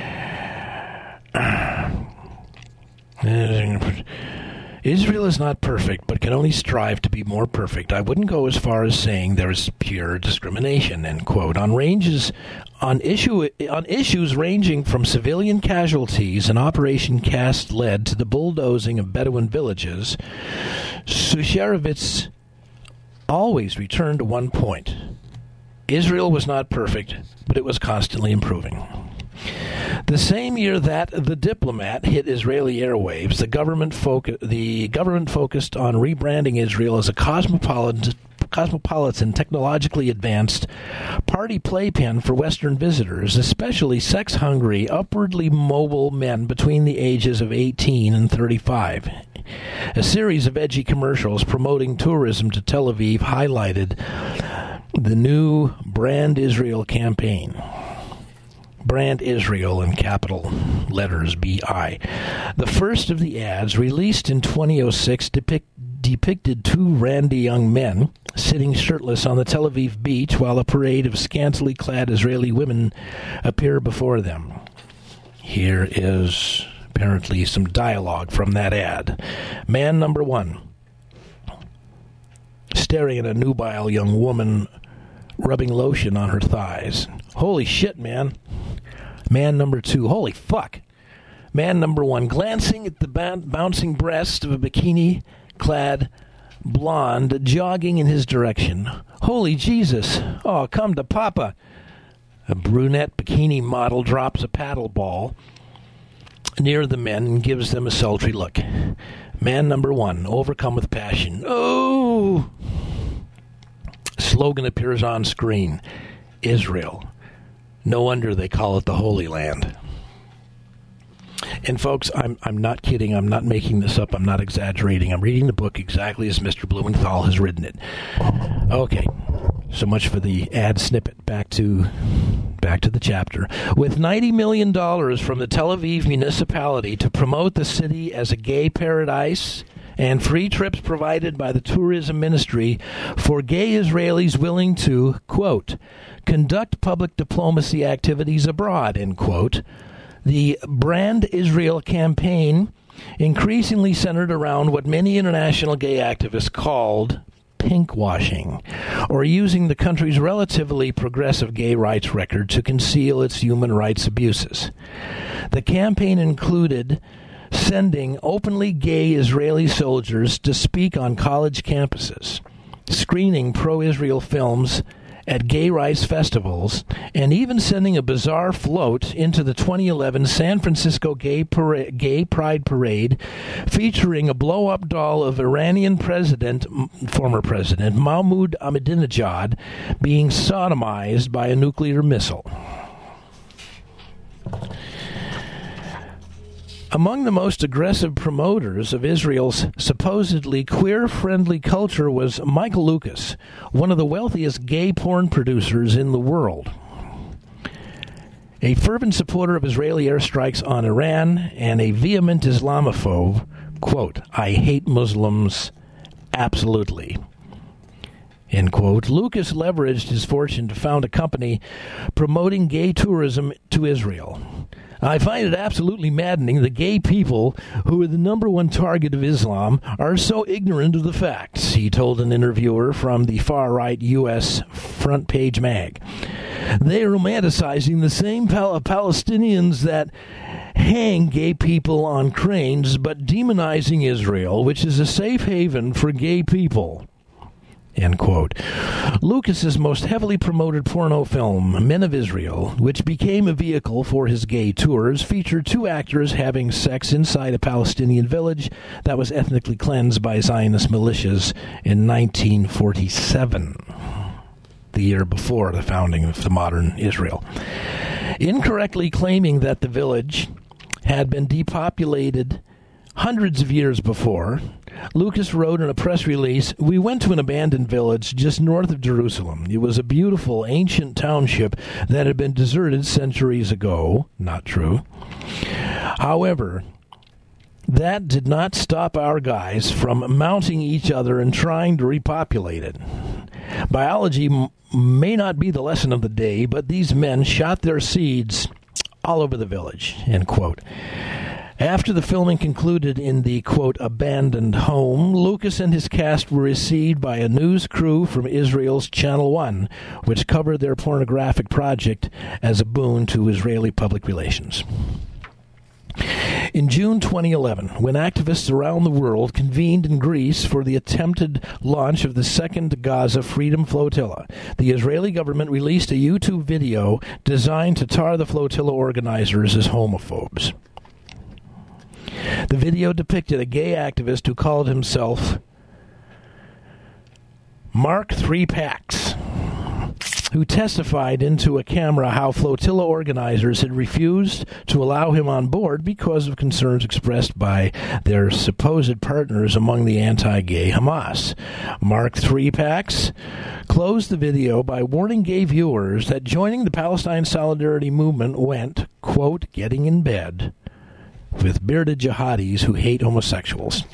Israel is not perfect, but can only strive to be more perfect. I wouldn't go as far as saying there is pure discrimination, end quote. On ranges, on issue, on issues ranging from civilian casualties and Operation Cast Lead to the bulldozing of Bedouin villages, Susherovitz always returned to one point. Israel was not perfect, but it was constantly improving. The same year that The Diplomat hit Israeli airwaves, the government, focu- the government focused on rebranding Israel as a cosmopolitan, cosmopolitan, technologically advanced party playpen for Western visitors, especially sex-hungry, upwardly mobile men between the ages of eighteen and thirty-five. A series of edgy commercials promoting tourism to Tel Aviv highlighted the new Brand Israel campaign. Brand Israel in capital letters B I. The first of the ads, released in twenty oh six, depict, depicted two randy young men sitting shirtless on the Tel Aviv beach while a parade of scantily clad Israeli women appear before them. Here is apparently some dialogue from that ad. Man number one, staring at a nubile young woman rubbing lotion on her thighs. Holy shit, man. Man number two, holy fuck. Man number one, glancing at the b- bouncing breast of a bikini-clad blonde jogging in his direction. Holy Jesus. Oh, come to Papa. A brunette bikini model drops a paddle ball near the men and gives them a sultry look. Man number one, overcome with passion. Oh! Slogan appears on screen. Israel. No wonder they call it the Holy Land. And folks, I'm I'm not kidding. I'm not making this up. I'm not exaggerating. I'm reading the book exactly as Mister Blumenthal has written it. Okay, so much for the ad snippet. Back to back to the chapter. With ninety million dollars from the Tel Aviv municipality to promote the city as a gay paradise, and free trips provided by the tourism ministry for gay Israelis willing to, quote, conduct public diplomacy activities abroad, end quote, the Brand Israel campaign increasingly centered around what many international gay activists called pinkwashing, or using the country's relatively progressive gay rights record to conceal its human rights abuses. The campaign included sending openly gay Israeli soldiers to speak on college campuses, screening pro-Israel films at gay rights festivals, and even sending a bizarre float into the twenty eleven San Francisco Gay, Parade, Gay Pride Parade featuring a blow-up doll of Iranian president, former president, Mahmoud Ahmadinejad being sodomized by a nuclear missile. Among the most aggressive promoters of Israel's supposedly queer-friendly culture was Michael Lucas, one of the wealthiest gay porn producers in the world. A fervent supporter of Israeli airstrikes on Iran and a vehement Islamophobe, quote, I hate Muslims, absolutely, end quote. Lucas leveraged his fortune to found a company promoting gay tourism to Israel. I find it absolutely maddening that gay people, who are the number one target of Islam, are so ignorant of the facts, he told an interviewer from the far-right U S Front Page Mag. They are romanticizing the same Pal- Palestinians that hang gay people on cranes, but demonizing Israel, which is a safe haven for gay people. End quote. Lucas's most heavily promoted porno film, Men of Israel, which became a vehicle for his gay tours, featured two actors having sex inside a Palestinian village that was ethnically cleansed by Zionist militias in nineteen forty-seven, the year before the founding of the modern Israel. Incorrectly claiming that the village had been depopulated hundreds of years before, Lucas wrote in a press release, "We went to an abandoned village just north of Jerusalem. It was a beautiful, ancient township that had been deserted centuries ago." Not true. However, that did not stop our guys from mounting each other and trying to repopulate it. Biology m- may not be the lesson of the day, but these men shot their seeds all over the village, end quote. After the filming concluded in the, quote, abandoned home, Lucas and his cast were received by a news crew from Israel's Channel One, which covered their pornographic project as a boon to Israeli public relations. In June twenty eleven, when activists around the world convened in Greece for the attempted launch of the second Gaza Freedom Flotilla, the Israeli government released a YouTube video designed to tar the flotilla organizers as homophobes. The video depicted a gay activist who called himself Mark Three Pax, who testified into a camera how flotilla organizers had refused to allow him on board because of concerns expressed by their supposed partners among the anti-gay Hamas. Mark Three Pax closed the video by warning gay viewers that joining the Palestine Solidarity Movement went, quote, getting in bed with bearded jihadis who hate homosexuals.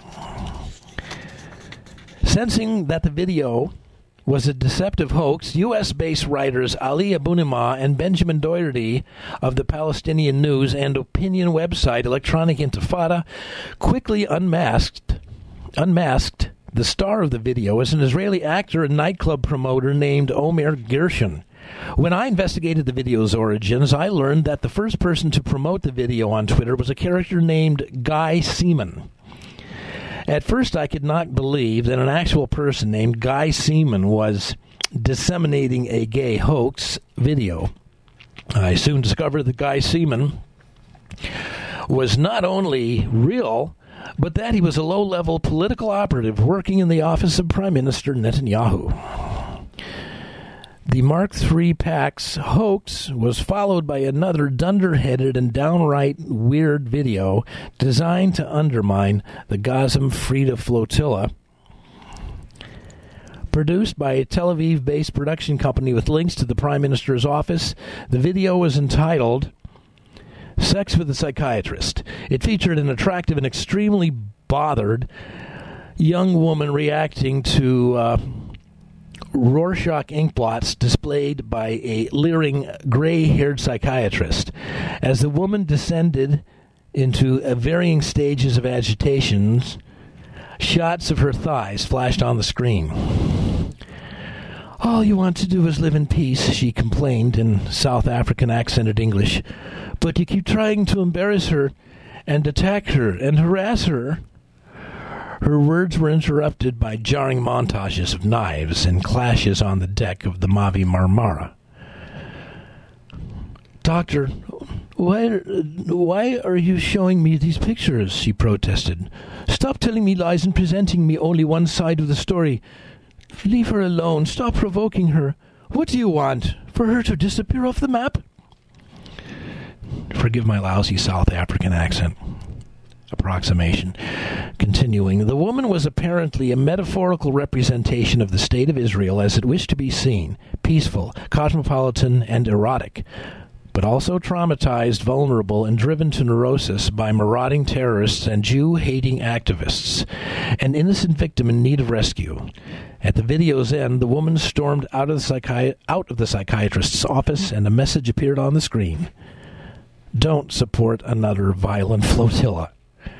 Sensing that the video was a deceptive hoax, U S-based writers Ali Abunimah and Benjamin Doherty of the Palestinian news and opinion website Electronic Intifada quickly unmasked unmasked the star of the video as an Israeli actor and nightclub promoter named Omer Gershon. When I investigated the video's origins, I learned that the first person to promote the video on Twitter was a character named Guy Seaman. At first, I could not believe that an actual person named Guy Seaman was disseminating a gay hoax video. I soon discovered that Guy Seaman was not only real, but that he was a low-level political operative working in the office of Prime Minister Netanyahu. The Mark Three Pax hoax was followed by another dunderheaded and downright weird video designed to undermine the Gaza Freedom Flotilla. Produced by a Tel Aviv-based production company with links to the Prime Minister's office, the video was entitled Sex with a Psychiatrist. It featured an attractive and extremely bothered young woman reacting to Uh, Rorschach inkblots displayed by a leering, gray-haired psychiatrist. As the woman descended into uh, varying stages of agitations, shots of her thighs flashed on the screen. "All you want to do is live in peace," she complained in South African accented English. "But you keep trying to embarrass her and attack her and harass her." Her words were interrupted by jarring montages of knives and clashes on the deck of the Mavi Marmara. "Doctor, why, why are you showing me these pictures?" she protested. "Stop telling me lies and presenting me only one side of the story. Leave her alone. Stop provoking her. What do you want? For her to disappear off the map?" Forgive my lousy South African accent. Approximation. Continuing, the woman was apparently a metaphorical representation of the state of Israel as it wished to be seen, peaceful, cosmopolitan, and erotic, but also traumatized, vulnerable, and driven to neurosis by marauding terrorists and Jew-hating activists, an innocent victim in need of rescue. At the video's end, the woman stormed out of the, psychi- out of the psychiatrist's office, and a message appeared on the screen. Don't support another violent flotilla.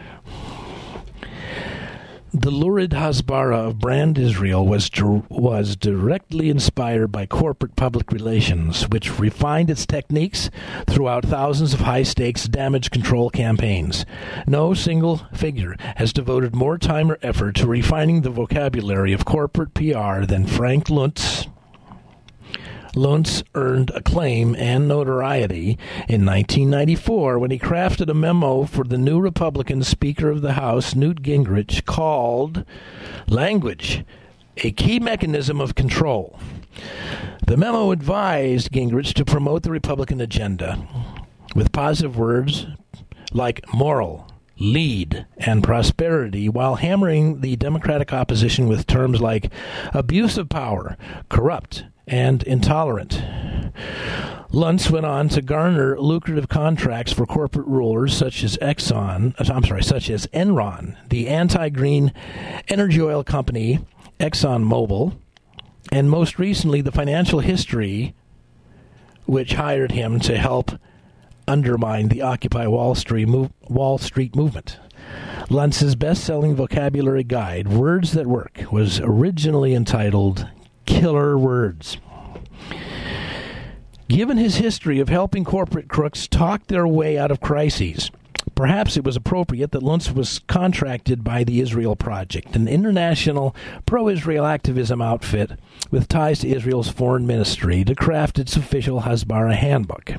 The lurid Hasbara of Brand Israel was dir- was directly inspired by corporate public relations, which refined its techniques throughout thousands of high-stakes damage control campaigns. No single figure has devoted more time or effort to refining the vocabulary of corporate P R than Frank Luntz. Luntz earned acclaim and notoriety in nineteen ninety-four when he crafted a memo for the new Republican Speaker of the House, Newt Gingrich, called Language, a Key Mechanism of Control. The memo advised Gingrich to promote the Republican agenda with positive words like moral, lead, and prosperity while hammering the Democratic opposition with terms like abuse of power, corrupt, and intolerant. Luntz went on to garner lucrative contracts for corporate rulers such as Exxon, I'm sorry, such as Enron, the anti-green energy oil company ExxonMobil, and most recently the Financial History, which hired him to help undermine the Occupy Wall Street, move, Wall Street movement. Luntz's best-selling vocabulary guide, Words That Work, was originally entitled Killer Words. Given his history of helping corporate crooks talk their way out of crises, perhaps it was appropriate that Luntz was contracted by the Israel Project, an international pro-Israel activism outfit with ties to Israel's foreign ministry, to craft its official Hasbara handbook.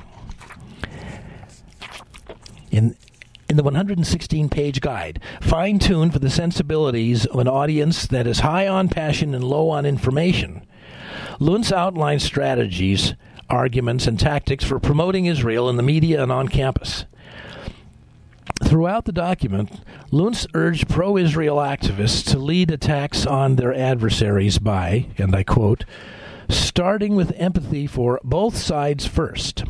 In in the one hundred sixteen page guide, fine-tuned for the sensibilities of an audience that is high on passion and low on information, Luntz outlines strategies, arguments, and tactics for promoting Israel in the media and on campus. Throughout the document, Luntz urged pro-Israel activists to lead attacks on their adversaries by, and I quote, starting with empathy for both sides first.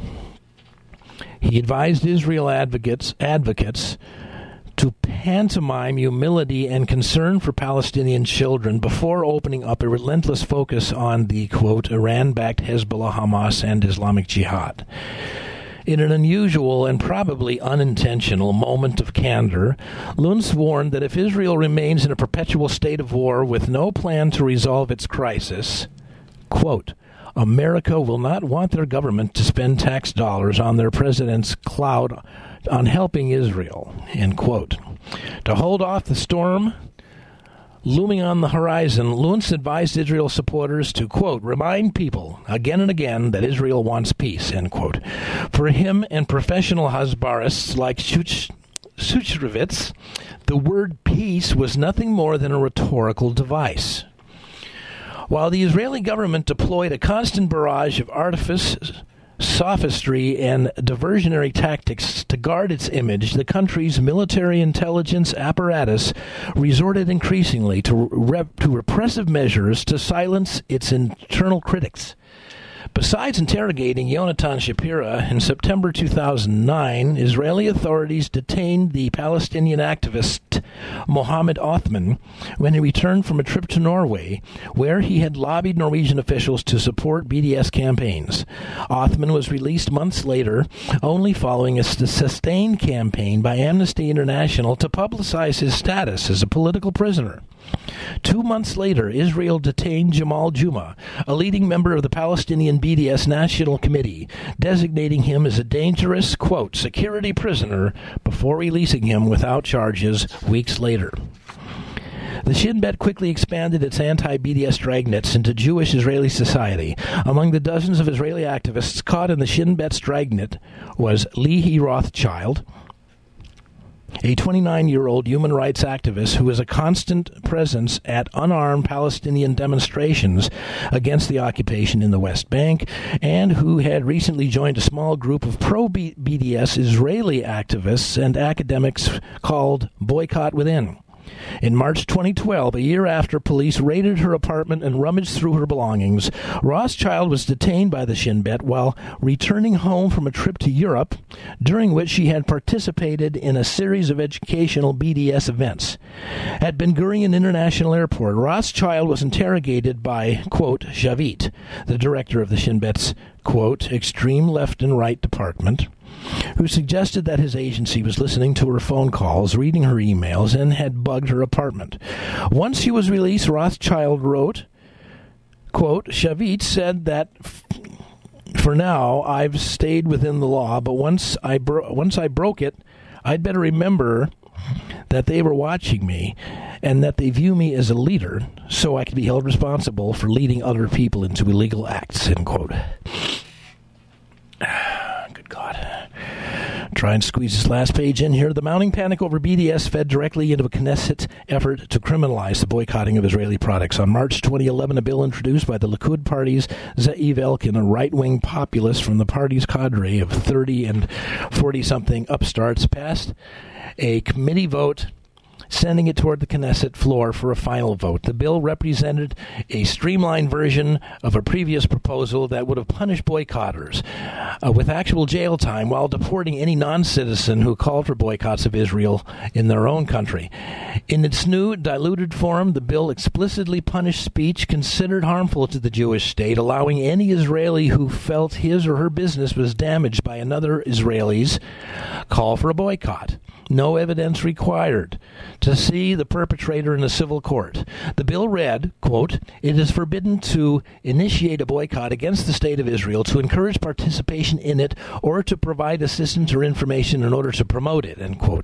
He advised Israel advocates, advocates to pantomime humility and concern for Palestinian children before opening up a relentless focus on the, quote, Iran-backed Hezbollah, Hamas, and Islamic Jihad. In an unusual and probably unintentional moment of candor, Luntz warned that if Israel remains in a perpetual state of war with no plan to resolve its crisis, quote, America will not want their government to spend tax dollars on their president's clout on helping Israel, end quote. To hold off the storm looming on the horizon, Luntz advised Israel supporters to, quote, remind people again and again that Israel wants peace, end quote. For him and professional Hasbarists like Shuch- Suchrovitz, the word peace was nothing more than a rhetorical device. While the Israeli government deployed a constant barrage of artifice, sophistry, and diversionary tactics to guard its image, the country's military intelligence apparatus resorted increasingly to, rep- to repressive measures to silence its internal critics. Besides interrogating Yonatan Shapira in September two thousand nine, Israeli authorities detained the Palestinian activist Mohammed Othman when he returned from a trip to Norway, where he had lobbied Norwegian officials to support B D S campaigns. Othman was released months later, only following a sustained campaign by Amnesty International to publicize his status as a political prisoner. Two months later, Israel detained Jamal Juma, a leading member of the Palestinian B D S National Committee, designating him as a dangerous, quote, security prisoner before releasing him without charges weeks later. The Shin Bet quickly expanded its anti-B D S dragnets into Jewish Israeli society. Among the dozens of Israeli activists caught in the Shin Bet's dragnet was Lehi Rothschild, a twenty-nine-year-old human rights activist who is a constant presence at unarmed Palestinian demonstrations against the occupation in the West Bank, and who had recently joined a small group of pro-B D S Israeli activists and academics called Boycott Within. In March twenty twelve, a year after police raided her apartment and rummaged through her belongings, Rothschild was detained by the Shin Bet while returning home from a trip to Europe, during which she had participated in a series of educational B D S events. At Ben Gurion International Airport, Rothschild was interrogated by, quote, Shavit, the director of the Shin Bet's, quote, extreme left and right department, who suggested that his agency was listening to her phone calls, reading her emails, and had bugged her apartment. Once she was released, Rothschild wrote, quote, Shavit said that f- for now I've stayed within the law, but once I bro- once I broke it, I'd better remember that they were watching me and that they view me as a leader, so I could be held responsible for leading other people into illegal acts, end quote. Good God. try and squeeze this last page in here. The mounting panic over B D S fed directly into a Knesset effort to criminalize the boycotting of Israeli products. On March twenty eleven, a bill introduced by the Likud party's Ze'ev Elkin, a right-wing populist from the party's cadre of thirty and forty-something upstarts, passed a committee vote, sending it toward the Knesset floor for a final vote. The bill represented a streamlined version of a previous proposal that would have punished boycotters uh, with actual jail time while deporting any non-citizen who called for boycotts of Israel in their own country. In its new, diluted form, the bill explicitly punished speech considered harmful to the Jewish state, allowing any Israeli who felt his or her business was damaged by another Israeli's call for a boycott. No evidence required to see the perpetrator in a civil court. The bill read, quote, "It is forbidden to initiate a boycott against the state of Israel, to encourage participation in it, or to provide assistance or information in order to promote it," end quote.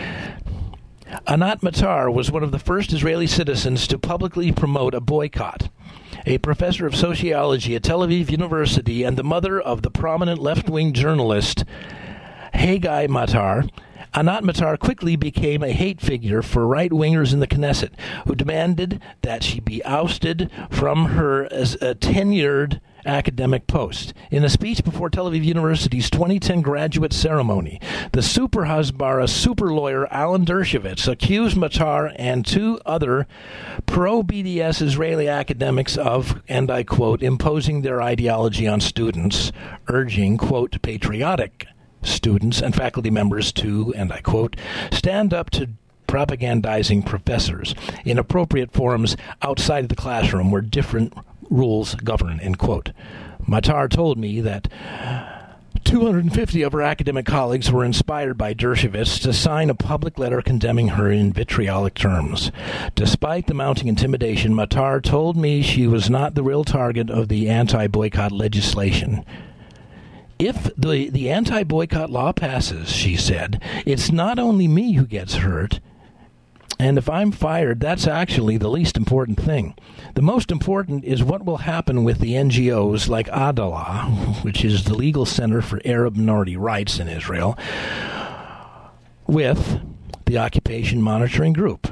Anat Matar was one of the first Israeli citizens to publicly promote a boycott. A professor of sociology at Tel Aviv University and the mother of the prominent left-wing journalist Haggai Matar, Anat Matar quickly became a hate figure for right-wingers in the Knesset, who demanded that she be ousted from her as a tenured academic post. In a speech before Tel Aviv University's twenty ten graduate ceremony, the super Hasbara super lawyer Alan Dershowitz accused Matar and two other pro-B D S Israeli academics of, and I quote, imposing their ideology on students, urging, quote, patriotic students and faculty members to, and I quote, stand up to propagandizing professors in appropriate forums outside of the classroom where different rules govern, end quote. Matar told me that two hundred fifty of her academic colleagues were inspired by Dershowitz to sign a public letter condemning her in vitriolic terms. Despite the mounting intimidation, Matar told me she was not the real target of the anti-boycott legislation. If the, the anti-boycott law passes, she said, it's not only me who gets hurt, and if I'm fired, that's actually the least important thing. The most important is what will happen with the N G Os like Adalah, which is the legal center for Arab minority rights in Israel, with the Occupation Monitoring Group.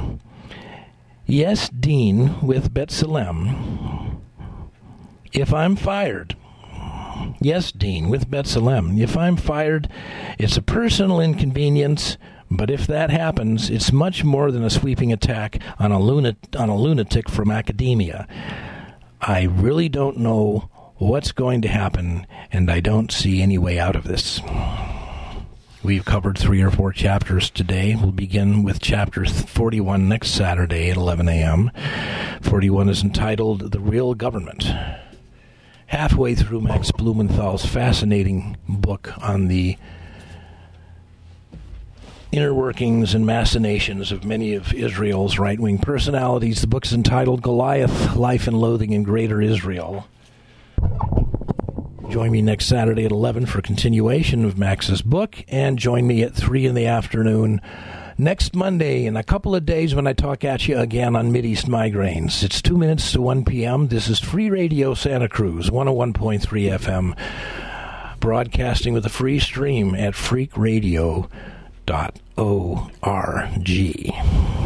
Yes, Dean with B'Tselem. If I'm fired... Yes, Dean, with B'Tselem. If I'm fired, it's a personal inconvenience, but if that happens, it's much more than a sweeping attack on a lunat- on a lunatic from academia. I really don't know what's going to happen, and I don't see any way out of this. We've covered three or four chapters today. We'll begin with chapter forty-one next Saturday at eleven a.m. forty-one is entitled The Real Government. Halfway through Max Blumenthal's fascinating book on the inner workings and machinations of many of Israel's right-wing personalities. The book is entitled Goliath, Life and Loathing in Greater Israel. Join me next Saturday at eleven for continuation of Max's book, and join me at three in the afternoon next Monday in a couple of days when I talk at you again on Mideast Migraines. It's two minutes to one p.m. This is Free Radio Santa Cruz, one oh one point three F M, broadcasting with a free stream at freak radio dot org.